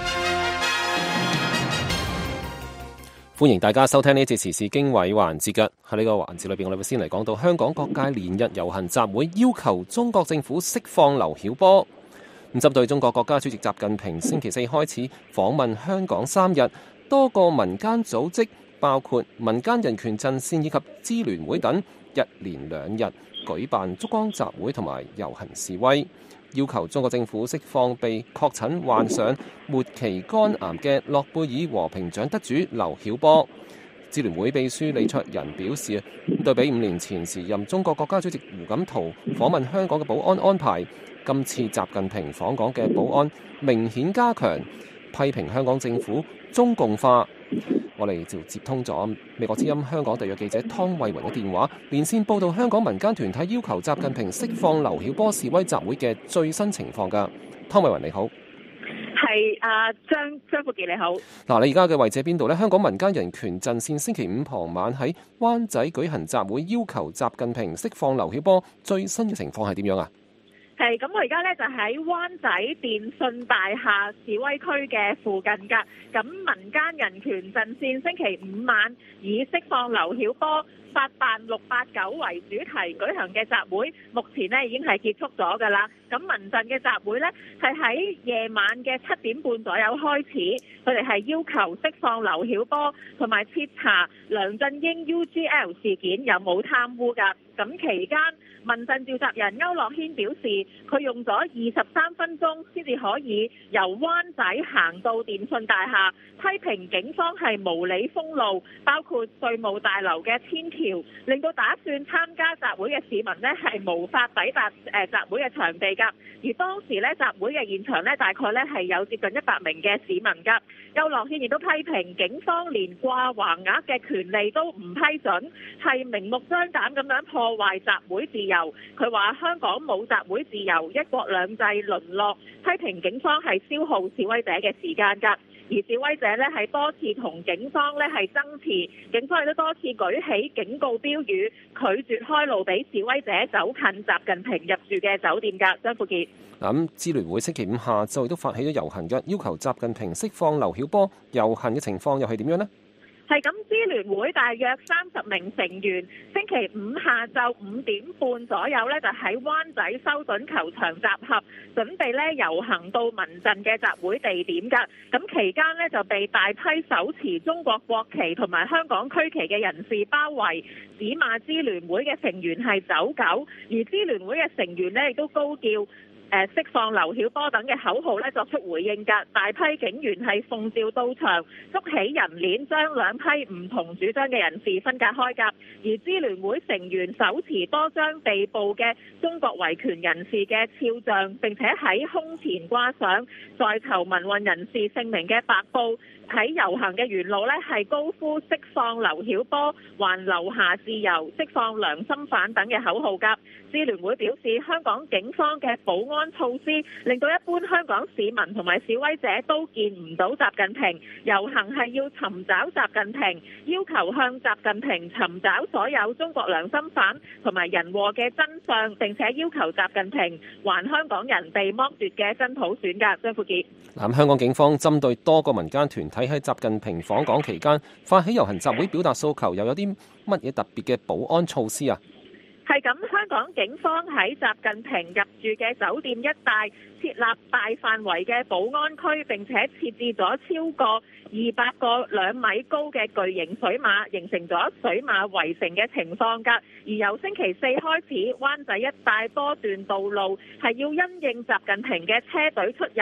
歡迎大家收聽呢一節時事經緯環節嘅。喺呢個環節裏邊，我哋會先嚟講到香港各界連日遊行集會，要求中國政府釋放劉曉波。咁針對中國國家主席習近平星期四開始訪問香港3日，多個民間組織，包括民間人權陣線以及支聯會等，一連2日舉辦燭光集會同埋遊行示威，要求中國政府釋放被確診患上末期肝癌嘅諾貝爾和平獎得主劉曉波。支聯會秘書李卓人表示，對比5年前時任中國國家主席胡錦濤訪問香港嘅保安安排，今次習近平訪港嘅保安明顯加強，批評香港政府中共化。我哋就接通咗美國之音香港特約記者湯慧雲嘅電話，連線報道香港民間團體要求習近平釋放劉曉波示威集會嘅最新情況㗎。湯慧雲你好。 係張富傑你好。 嗱，你而家嘅位置喺邊度呢？香港民間人權陣線星期5傍晚喺灣仔舉行集會，要求習近平釋放劉曉波，最新嘅情況係點樣啊？ 係咁，我而家咧就喺灣仔電訊大廈示威區嘅附近㗎。咁民間人權陣線星期5晚以釋放劉曉波、法辦689為主題舉行嘅集會，目前呢已經係結束咗㗎啦。咁民陣嘅集會呢係喺夜晚嘅7點半左右開始，佢哋係要求釋放劉曉波同埋徹查梁振英 UGL 事件有冇貪污㗎。咁期間，民陣召集人區諾軒表示，佢用咗23分鐘先至可以由灣仔行到電訊大廈，批評警方係無理封路，包括稅務大樓嘅天橋，令到打算參加集會嘅市民呢係無法抵達集會嘅場地㗎。而當時呢，集會嘅現場呢，大概呢係有接近100名嘅市民㗎。區諾軒亦都批評警方連掛橫額嘅權利都唔批准，係明目張膽咁樣破壞集會自由。佢話香港冇集會自由，一國兩制淪落，批評警方係消耗示威者嘅時間㗎。而示威者呢係多次同警方呢係爭持，警方亦都多次舉起警告標語，拒絕開路俾示威者走近習近平入住嘅酒店㗎。張富傑。 咁支聯會星期5下晝亦都發起咗遊行嘅，要求習近平釋放劉曉波。遊行嘅情況又係點樣呢？ 係咁，支聯會大約30名成員，星期5下晝5點半左右呢，就喺灣仔修頓球場集合，準備呢遊行到民陣嘅集會地點㗎。咁期間呢，就被大批手持中國國旗同埋香港區旗嘅人士包圍，指罵支聯會嘅成員係走狗，而支聯會嘅成員呢，亦都高叫釋放劉曉波等嘅口號呢作出回應㗎。大批警員係奉召到場，捉起人鏈，將兩批唔同主張嘅人士分隔開㗎。而支聯會成員手持多張被捕嘅中國維權人士嘅肖像，並且喺胸前掛上在囚民運人士姓名嘅白布，喺遊行嘅沿路呢係高呼釋放劉曉波、還留下自由、釋放良心犯等嘅口號㗎。支聯會表示，香港警方嘅保安措施令到一般香港市民同埋示威者都見唔到習近平。遊行係要尋找習近平，要求向習近平尋找所有中國良心犯同埋人禍嘅真相，並且要求習近平還香港人被剝奪嘅真普選㗎。張富傑。 咁香港警方針對多個民間團體喺習近平訪港期間發起遊行集會表達訴求，又有啲乜嘢特別嘅保安措施啊？ 係咁，香港警方喺習近平入住嘅酒店一帶設立大範圍嘅保安區，並且設置咗超過200個2米高嘅巨型水馬，形成咗水馬圍城嘅情況㗎。而由星期4開始，灣仔一帶多段道路係要因應習近平嘅車隊出入，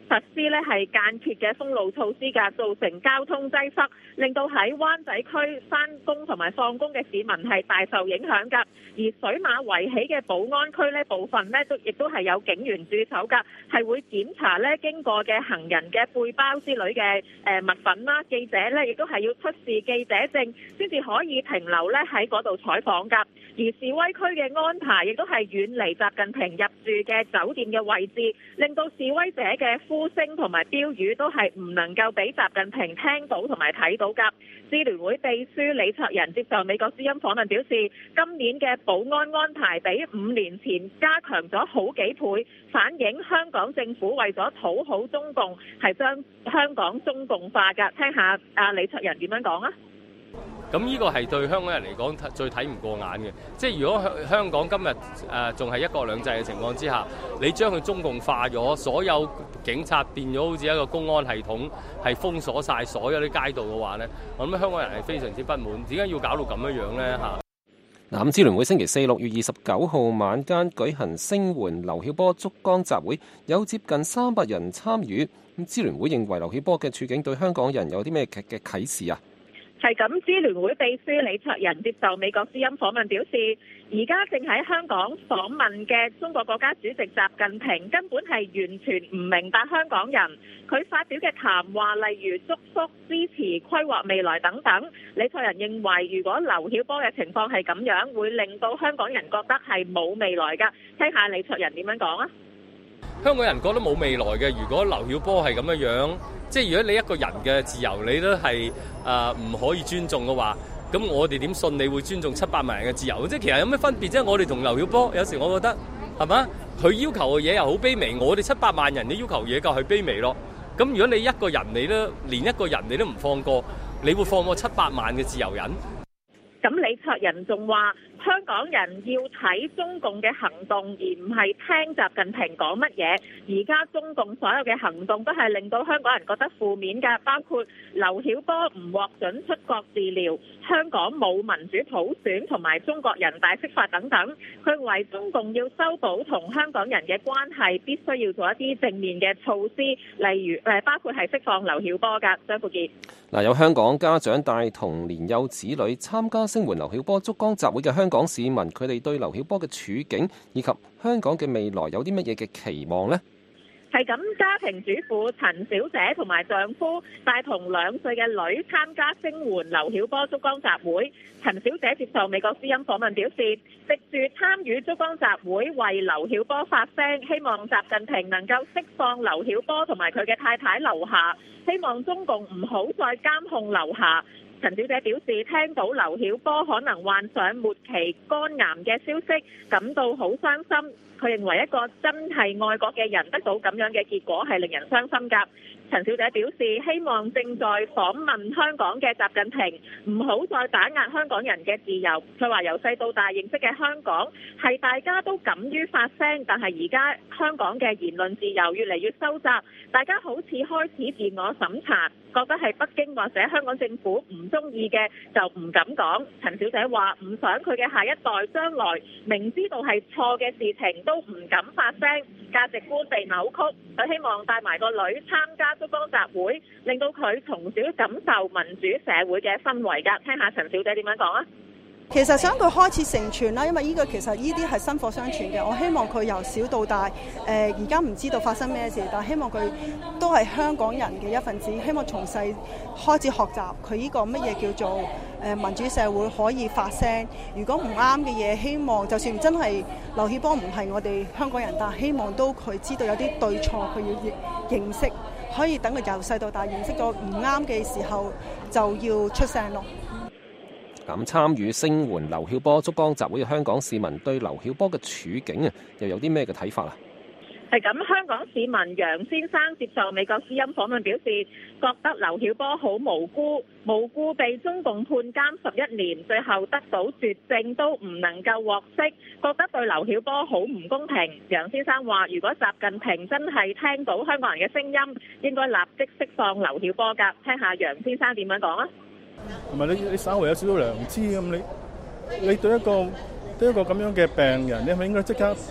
實施呢係間歇嘅封路措施㗎，造成交通擠塞，令到喺灣仔區返工同埋放工嘅市民係大受影響㗎。而水馬圍起嘅寶安區呢部分呢，亦都係有警員駐守㗎，係會檢查呢經過嘅行人嘅背包之類嘅物品啦。記者呢亦都係要出示記者證先至可以停留呢喺嗰度採訪㗎。而示威區嘅安排亦都係遠離習近平入住嘅酒店嘅位置，令到示威者嘅呼聲同埋標語都係唔能夠俾習近平聽到同埋睇到㗎。支聯會秘書李卓人接受美國之音訪問表示，今年嘅保安安排比5年前加強咗好幾倍，反映香港政府為咗討好中共，係將香港中共化㗎。聽下李卓人點樣講啊？ 咁呢個係對香港人嚟講最睇唔過眼嘅，即係如果香港今日仲係一國兩制嘅情況之下，你將佢中共化咗，所有警察變咗好似一個公安系統，係封鎖晒所有啲街道嘅話呢，我諗香港人係非常之不滿，點解要搞到咁樣呢？ 嗱，咁支聯會星期四6月29號晚間舉行聲援劉曉波燭光集會，有接近300人參與。咁支聯會認為劉曉波嘅處境對香港人有啲咩嘅啟示啊？ 係咁，支聯會秘書李卓人接受美國之音訪問表示，而家正喺香港訪問嘅中國國家主席習近平根本係完全唔明白香港人，佢發表嘅談話例如祝福、支持、規劃未來等等。李卓人認為，如果劉曉波嘅情況係咁樣，會令到香港人覺得係冇未來㗎。聽下李卓人點樣講啊？ 香港人覺得冇未來嘅，如果劉曉波係咁樣，即係如果你一個人嘅自由你都係唔可以尊重嘅話，咁我哋點信你會尊重700萬人嘅自由？即係其實有咩分別啫？我哋同劉曉波有時我覺得係嘛，佢要求嘅嘢又好卑微，我哋700萬人嘅要求嘢夠係卑微咯。咁如果你一個人你都連一個人你都唔放過，你會放過700萬嘅自由人？ 咁李卓人仲話，香港人要睇中共嘅行動，而唔係聽習近平講乜嘢。而家中共所有嘅行動都係令到香港人覺得負面㗎，包括劉曉波唔獲准出國治療、香港冇民主普選同埋中國人大釋法等等。佢認為中共要修補同香港人嘅關係，必須要做一啲正面嘅措施，例如包括係釋放劉曉波㗎。張富傑。 嗱，有香港家長帶同年幼子女參加聲援劉曉波燭光集會嘅香港市民，佢哋對劉曉波嘅處境以及香港嘅未來有啲乜嘢嘅期望呢？ 係咁，家庭主婦陳小姐同埋丈夫帶同2歲嘅女參加聲援劉曉波燭光集會。陳小姐接受美國之音訪問表示，藉住參與燭光集會為劉曉波發聲，希望習近平能夠釋放劉曉波同埋佢嘅太太劉霞，希望中共唔好再監控劉霞。陳小姐表示，聽到劉曉波可能患上末期肝癌嘅消息，感到好傷心。佢認為一個真係愛國嘅人得到咁樣嘅結果係令人傷心㗎。陳小姐表示，希望正在訪問香港嘅習近平唔好再打壓香港人嘅自由。佢話由細到大認識嘅香港係大家都敢於發聲，但係而家香港嘅言論自由越嚟越收窄，大家好似開始自我審查，覺得係北京或者香港政府唔中意嘅就唔敢講。陳小姐話唔想佢嘅下一代將來明知道係錯嘅事情都唔敢發聲，價值觀被扭曲。佢希望帶埋個女參加燭光集會，令到佢從小感受民主社會嘅氛圍㗎。聽下陳小姐點樣講啊？ 其實想佢開始成全啦，因為呢個其實呢啲係薪火相傳嘅。我希望佢由小到大，而家唔知道發生咩事，但係希望佢都係香港人嘅一份子。希望從細開始學習佢呢個乜嘢叫做民主社會可以發聲。如果唔啱嘅嘢，希望就算真係劉曉波唔係我哋香港人，但係希望都佢知道有啲對錯，佢要認識，可以等佢由細到大認識咗唔啱嘅時候就要出聲咯。 咁參與聲援劉曉波燭光集會嘅香港市民對劉曉波嘅處境啊，又有啲咩嘅睇法啊？ 係咁，香港市民楊先生接受美國之音訪問表示，覺得劉曉波好無辜被中共判監11年，最後得到絕症都唔能夠獲釋，覺得對劉曉波好唔公平。楊先生話，如果習近平真係聽到香港人嘅聲音，應該立即釋放劉曉波㗎。聽下楊先生點樣講啊？ 同埋你稍微有少少良知咁，你對一個咁樣嘅病人，你係咪應該即刻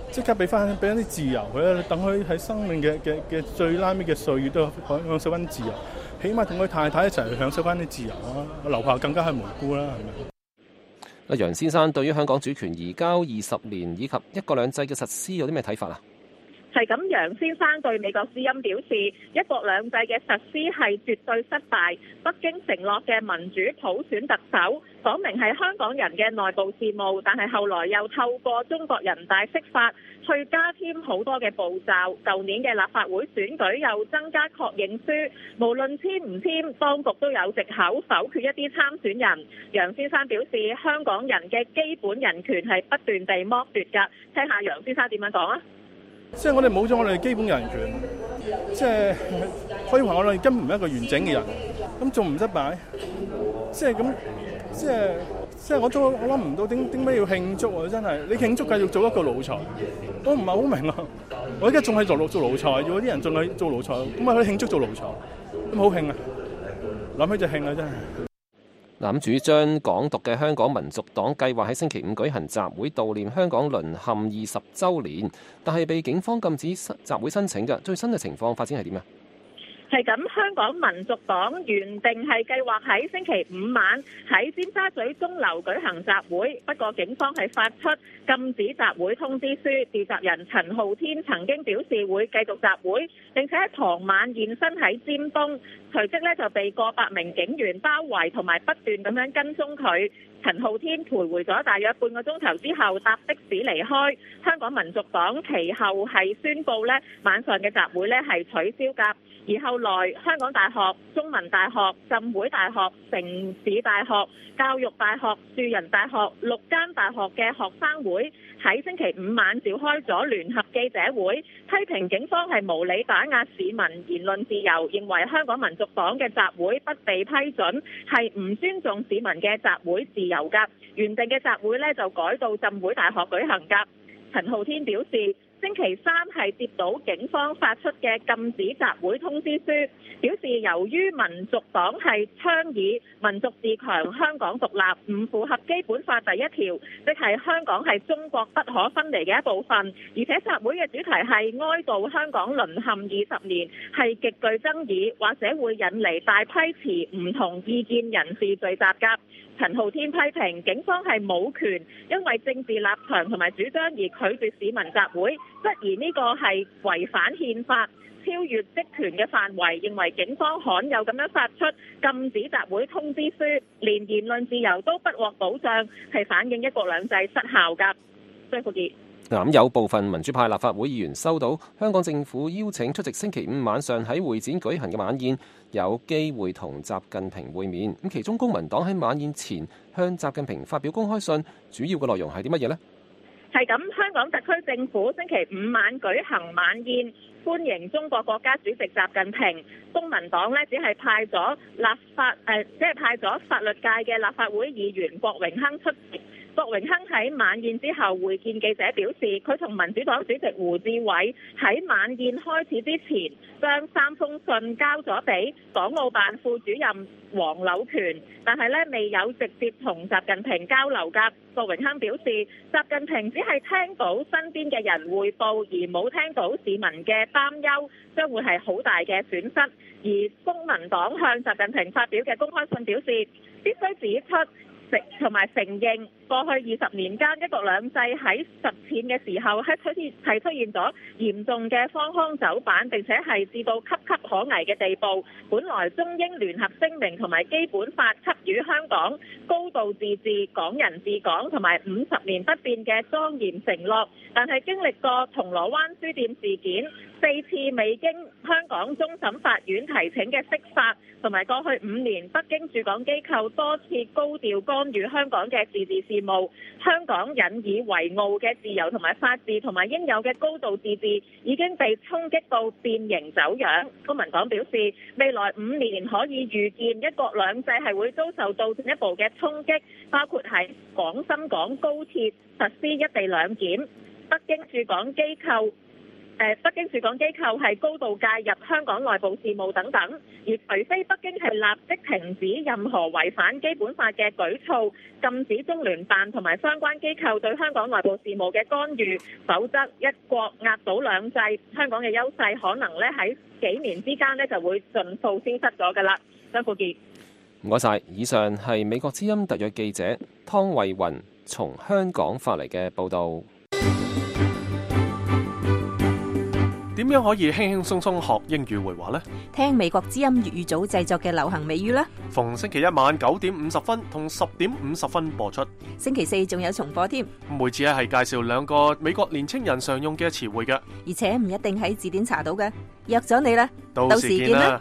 即刻俾一啲自由佢啦，等佢喺生命嘅最拉尾嘅歲月都可以享受翻自由，起碼同佢太太一齊去享受翻啲自由啊！留下更加係無辜啦，係咪？ 楊先生對於香港主權移交20年以及一國兩制嘅實施有啲咩睇法啊？ 係咁，楊先生對美國之音表示，一國兩制嘅實施係絕對失敗。北京承諾嘅民主普選特首，講明係香港人嘅內部事務，但係後來又透過中國人大釋法去加添好多嘅步驟。舊年嘅立法會選舉又增加確認書，無論簽唔簽，當局都有藉口否決一啲參選人。楊先生表示，香港人嘅基本人權係不斷地剝奪㗎。聽下楊先生點樣講啊！ 即係我哋冇咗我哋基本人權，即係可以話我哋根本唔係一個完整嘅人，咁仲唔失敗？即係咁，即係我諗唔到點解要慶祝啊！真係你慶祝繼續做一個奴才，我唔係好明啊！我而家仲係做奴才，有啲人仲係做奴才，咁啊可以慶祝做奴才，咁好慶啊！諗起就慶啊！真係。 嗱，主張港獨嘅香港民族黨計劃喺星期5舉行集會悼念香港淪陷20週年，但係被警方禁止集會申請嘅。最新嘅情況發展係點啊？係咁，香港民族黨原定係計劃喺星期5晚喺尖沙咀鐘樓舉行集會，不過警方係發出禁止集會通知書。召集人陳浩天曾經表示會繼續集會，並且喺傍晚現身喺尖東，隨即就被過百名警員包圍同埋不斷咁樣跟蹤佢。陳浩天徘徊咗大約半個鐘頭之後搭的士離開。香港民族黨其後係宣布晚上嘅集會係取消㗎。而後來香港大學、中文大學、浸會大學、城市大學、教育大學、樹仁大學6間大學嘅學生會喺星期5晚召開咗聯合記者會，批評警方係無理打壓市民言論自由，認為香港民族黨嘅集會不被批准，係唔尊重市民嘅集會自由㗎。原定嘅集會就改到浸會大學舉行㗎。陳浩天表示，星期3係接到警方發出嘅禁止集會通知書，表示由於民族黨係倡議民族自強、香港獨立，唔符合基本法第1條，即係香港係中國不可分離嘅一部分，而且集會嘅主題係哀悼香港淪陷20年，係極具爭議，或者會引嚟大批持唔同意見人士聚集㗎。陳浩天批評警方係冇權因為政治立場同埋主張而拒絕市民集會，質疑呢個係違反憲法、超越職權嘅範圍，認為警方罕有咁樣發出禁止集會通知書，連言論自由都不獲保障，係反映一國兩制失效㗎。張富傑。咁有部分民主派立法會議員收到香港政府邀請出席星期5晚上喺會展舉行嘅晚宴，有機會同習近平會面。咁其中公民黨喺晚宴前向習近平發表公開信，主要嘅內容係啲乜嘢呢？係咁，香港特區政府星期5晚舉行晚宴，歡迎中國國家主席習近平。公民黨只係派咗法律界嘅立法會議員郭榮鏗出席。郭榮鏗喺晚宴之後會見記者表示，佢同民主黨主席胡志偉喺晚宴開始之前，將3封信交咗俾港澳辦副主任黃柳權，但係未有直接同習近平交流㗎。郭榮鏗表示，習近平只係聽到身邊嘅人匯報，而冇聽到市民嘅擔憂，將會係好大嘅損失。而公民黨向習近平發表嘅公開信表示，必須指出同埋承認過去20年間一國兩制喺實踐嘅時候係出現咗嚴重嘅荒腔走板，並且係至到岌岌可危嘅地步。本來中英聯合聲明同埋基本法給予香港高度自治、港人治港同埋50年不變嘅莊嚴承諾，但係經歷過銅鑼灣書店事件、4次未經香港終審法院提請嘅釋法，同埋過去5年北京駐港機構多次高調干預香港嘅自治事務，香港引以為傲嘅自由同埋法治同埋應有嘅高度自治已經被衝擊到變形走樣。公民黨表示，未來5年可以預見一國兩制係會遭受到進一步嘅衝擊，包括喺廣深港高鐵實施一地兩檢、北京駐港機構北京駐港機構係高度介入香港內部事務等等，而除非北京係立即停止任何違反基本法嘅舉措，禁止中聯辦同埋相關機構對香港內部事務嘅干預，否則一國壓倒兩制，香港嘅優勢可能咧喺幾年之間咧就會盡數消失咗㗎啦。張富傑， 唔該晒。以上係美國之音特約記者湯慧雲從香港發嚟嘅報導。 點樣可以輕輕鬆鬆學英語會話呢？ 聽美國之音粵語組製作嘅流行美語啦。 逢星期一晚9:50同10:50播出。 星期四仲有重播添。 每次係介紹2個美國年青人常用嘅詞彙嘅， 而且唔一定喺字典查到嘅。約咗你啦， 到時見啦。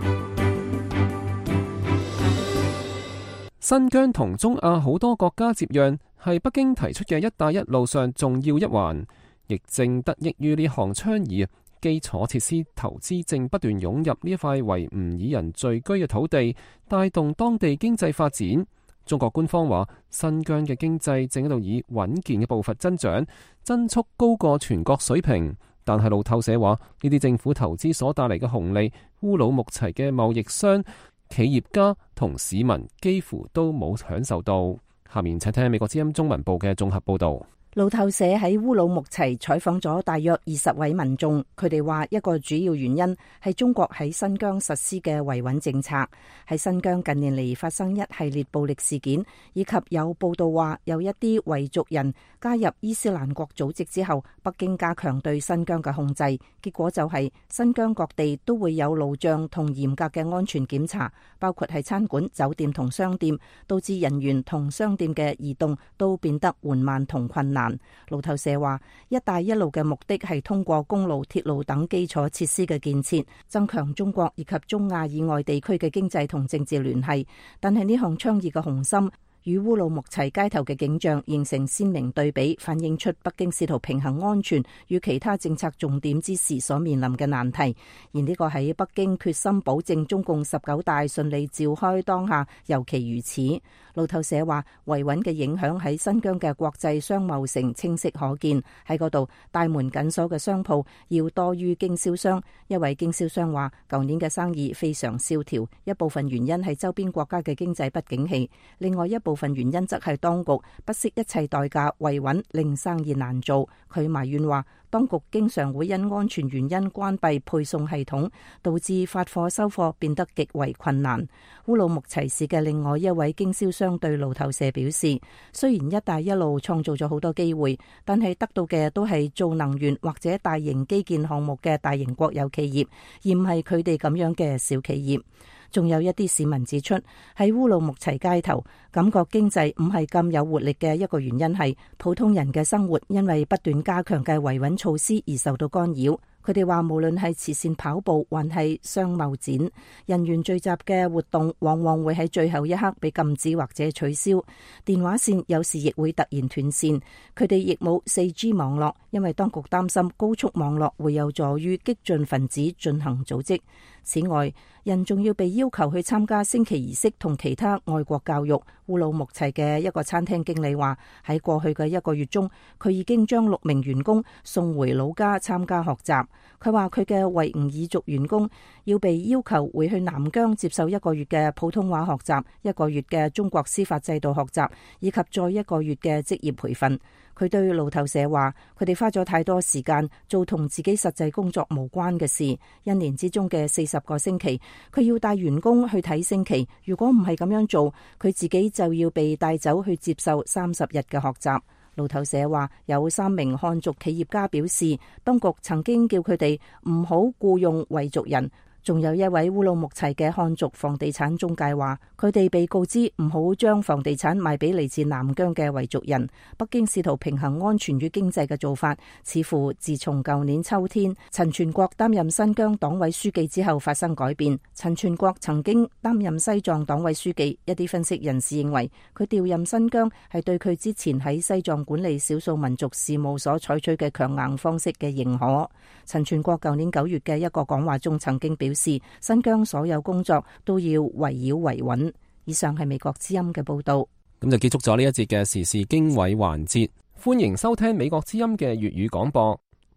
新疆同中亞好多國家接壤，係北京提出嘅一帶一路上重要一環，亦正得益於呢項倡議。基礎設施投資正不斷湧入呢一塊維吾爾人聚居嘅土地，帶動當地經濟發展。中國官方話，新疆嘅經濟正喺度以穩健嘅步伐增長，增速高過全國水平。但係路透社話，呢啲政府投資所帶嚟嘅紅利，烏魯木齊嘅貿易商、企業家同市民幾乎都冇享受到。下面請聽美國之音中文部嘅綜合報導。 路透社喺烏魯木齊採訪咗大約20位民眾，佢哋話一個主要原因係中國喺新疆實施嘅維穩政策。喺新疆近年嚟發生一系列暴力事件，以及有報道話有一啲維族人加入伊斯蘭國組織之後，北京加強對新疆嘅控制，結果就係新疆各地都會有路障同嚴格嘅安全檢查，包括係餐館、酒店同商店，導致人員同商店嘅移動都變得緩慢同困難。路透社話，一帶一路嘅目的係通過公路、鐵路等基礎設施嘅建設，增強中國以及中亞以外地區嘅經濟同政治聯繫。但係呢項倡議嘅雄心與烏魯木齊街頭嘅景象形成鮮明對比，反映出北京試圖平衡安全與其他政策重點之時所面臨嘅難題。而呢個喺北京決心保證中共19大順利召開當下尤其如此。路透社話，維穩嘅影響喺新疆嘅國際商貿城清晰可見，喺嗰度大門緊鎖嘅商鋪要多於經銷商。一位經銷商話，舊年嘅生意非常蕭條，一部分原因係周邊國家嘅經濟不景氣，另外一部分原因則係當局不惜一切代價維穩，令生意難做。佢埋怨話，當局經常會因安全原因關閉配送系統，導致發貨收貨變得極為困難。烏魯木齊市嘅另外一位經銷商對路透社表示，雖然一帶一路創造咗好多機會，但係得到嘅都係做能源或者大型基建項目嘅大型國有企業，而唔係佢哋咁樣嘅小企業。仲有一啲市民指出，喺烏魯木齊街頭，感覺經濟唔係咁有活力嘅一個原因係普通人嘅生活因為不斷加強嘅維穩措施而受到干擾。佢哋話，無論係慈善跑步還係商貿展，人員聚集嘅活動往往會喺最後一刻被禁止或者取消。電話線有時亦會突然斷線。佢哋亦冇 4G 網絡，因為當局擔心高速網絡會有助於激進分子進行組織。此外，人仲要被要求去參加升旗儀式同其他愛國教育。烏魯木齊嘅一個餐廳經理話，喺過去嘅1個月中，佢已經將6名員工送回老家參加學習。佢話佢嘅維吾爾族員工要被要求回去南疆接受1個月嘅普通話學習、1個月嘅中國司法制度學習，以及再1個月嘅職業培訓。佢對路透社話，佢哋花咗太多時間做同自己實際工作無關嘅事。1年之中嘅40個星期，佢要帶員工去睇升旗。如果唔係咁樣做，佢自己就要被帶走去接受30日嘅學習。路透社話，有3名漢族企業家表示，當局曾經叫佢哋唔好僱用維族人。仲有一位烏魯木齊嘅漢族房地產中介話，佢哋被告知唔好將房地產賣俾嚟自南疆嘅維族人。北京試圖平衡安全與經濟嘅做法，似乎自從舊年秋天陳全國擔任新疆黨委書記之後發生改變。陳全國曾經擔任西藏黨委書記，一啲分析人士認為佢調任新疆係對佢之前喺西藏管理少數民族事務所採取嘅強硬方式嘅認可。陳全國舊年9月嘅一個講話中曾經表示，新疆所有工作都要圍繞維穩。以上係美國之音嘅報道。 咁就結束咗呢一節嘅時事經緯環節。歡迎收聽美國之音嘅粵語廣播。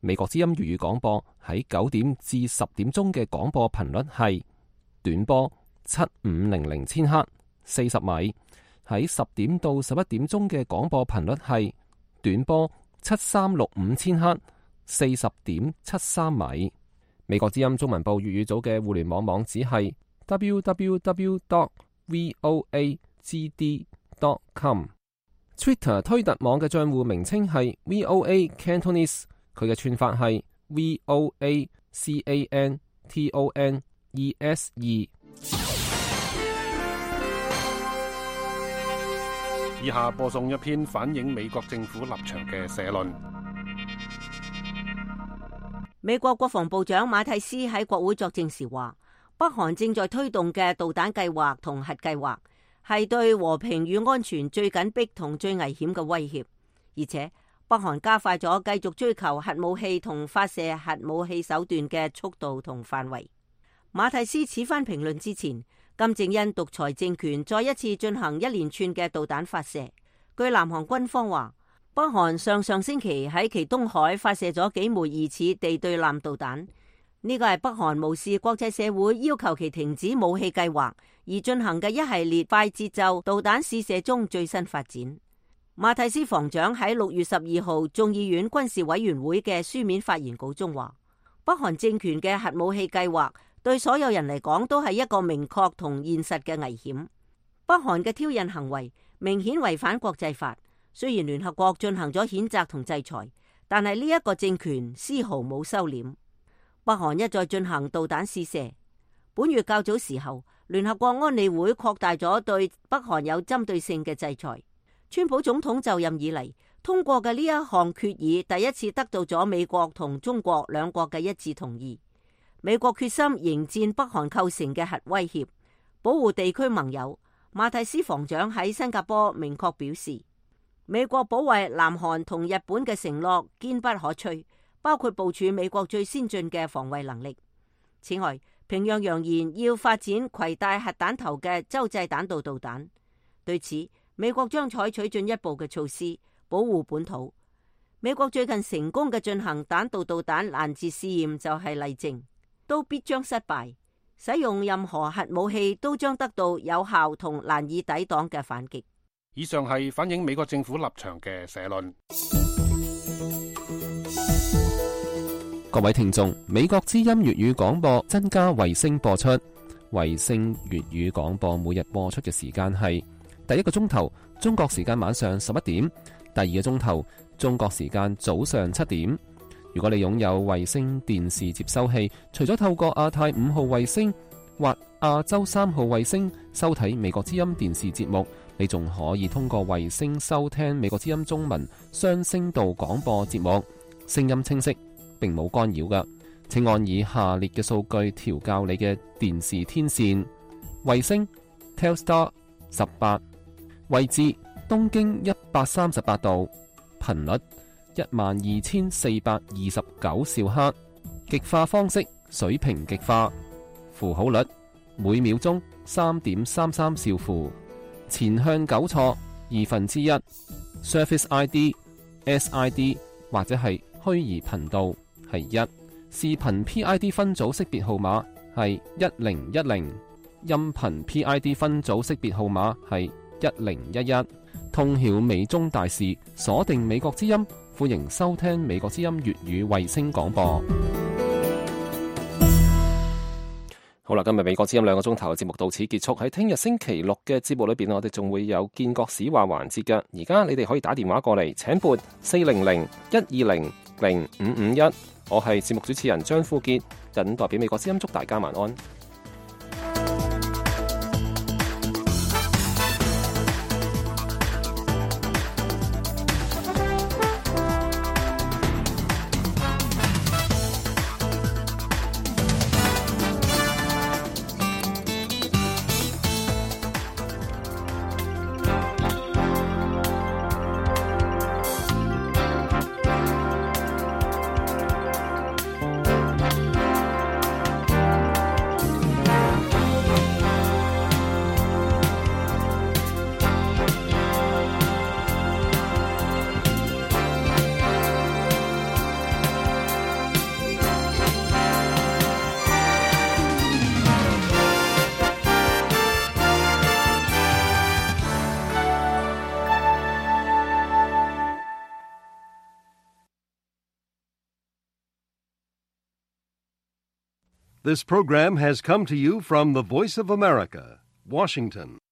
美國之音粵語廣播喺9點至10點鐘嘅廣播頻率係短波7500千赫40米，喺10點到11點鐘嘅廣播頻率係短波7365千赫40.73米。美國之音中文部粵語組嘅互聯網網址係 www.voagd.com。Twitter 推特網嘅賬戶名稱係 VOA Cantonese， 佢嘅串法係 VOACANTONESE。 以下播送一篇反映美國政府立場嘅社論。 美國國防部長馬蒂斯喺國會作證時話，北韓正在推動嘅導彈計劃同核計劃係對和平與安全最緊迫同最危險嘅威脅，而且北韓加快咗繼續追求核武器同發射核武器手段嘅速度同範圍。馬蒂斯此番評論之前，金正恩獨裁政權再一次進行一連串嘅導彈發射。據南韓軍方話，北韓上星期喺其東海發射咗幾枚疑似地對艦導彈，呢個係北韓無視國際社會要求其停止武器計劃而進行嘅一系列快節奏導彈試射中最新發展。馬蒂斯防長喺6月12號眾議院軍事委員會嘅書面發言稿中話，北韓政權嘅核武器計劃對所有人嚟講都係一個明確同現實嘅危險。北韓嘅挑釁行為明顯違反國際法，雖然聯合國進行咗譴責同制裁，但係呢一個政權絲毫冇收斂。北韓一再進行導彈試射。本月較早時候，聯合國安理會擴大咗對北韓有針對性嘅制裁。川普總統就任以嚟通過嘅呢一項決議，第一次得到咗美國同中國兩國嘅一致同意。美國決心迎戰北韓構成嘅核威脅，保護地區盟友。馬蒂斯防長喺新加坡明確表示，美國保衛南韓同日本嘅承諾堅不可摧，包括部署美國最先進嘅防衛能力。此外，平壤揚言要發展攜帶核彈頭嘅洲際彈道導彈。對此，美國將採取進一步嘅措施保護本土。美國最近成功嘅進行彈道導彈攔截試驗就係例證，都必將失敗。使用任何核武器都將得到有效同難以抵擋嘅反擊。 以上係反映美國政府立場嘅社論。 各位聽眾，美國之音粵語廣播增加衛星播出。衛星粵語廣播每日播出嘅時間係第一個鐘頭中國時間晚上11點，第二個鐘頭中國時間早上7點。如果你擁有衛星電視接收器，除咗透過亞太5號衛星或亞洲3號衛星收睇美國之音電視節目，你仲可以通過衛星收聽美國之音中文雙聲道廣播節目，聲音清晰，並冇干擾㗎。請按以下列嘅數據調校你嘅電視天線：衛星 Telstar 18，位置東經138度，頻率12429兆赫，極化方式水平極化，符號率每秒鐘3.33兆符，前向糾錯1/2， Surface ID、SID 或者係虛擬頻道係1，視頻 PID 分組識別號碼係1010，音頻 PID 分組識別號碼係1011。通曉美中大事，鎖定美國之音。歡迎收聽美國之音粵語衛星廣播。好啦，今日美國之音2個鐘頭嘅節目到此結束。喺聽日星期六嘅節目裏邊，我哋仲會有建國史話環節嘅。而家你哋可以打電話過嚟，請撥400-120-0551。我係節目主持人張富傑，謹代表美國之音祝大家晚安。 This program has come to you from the Voice of America, Washington.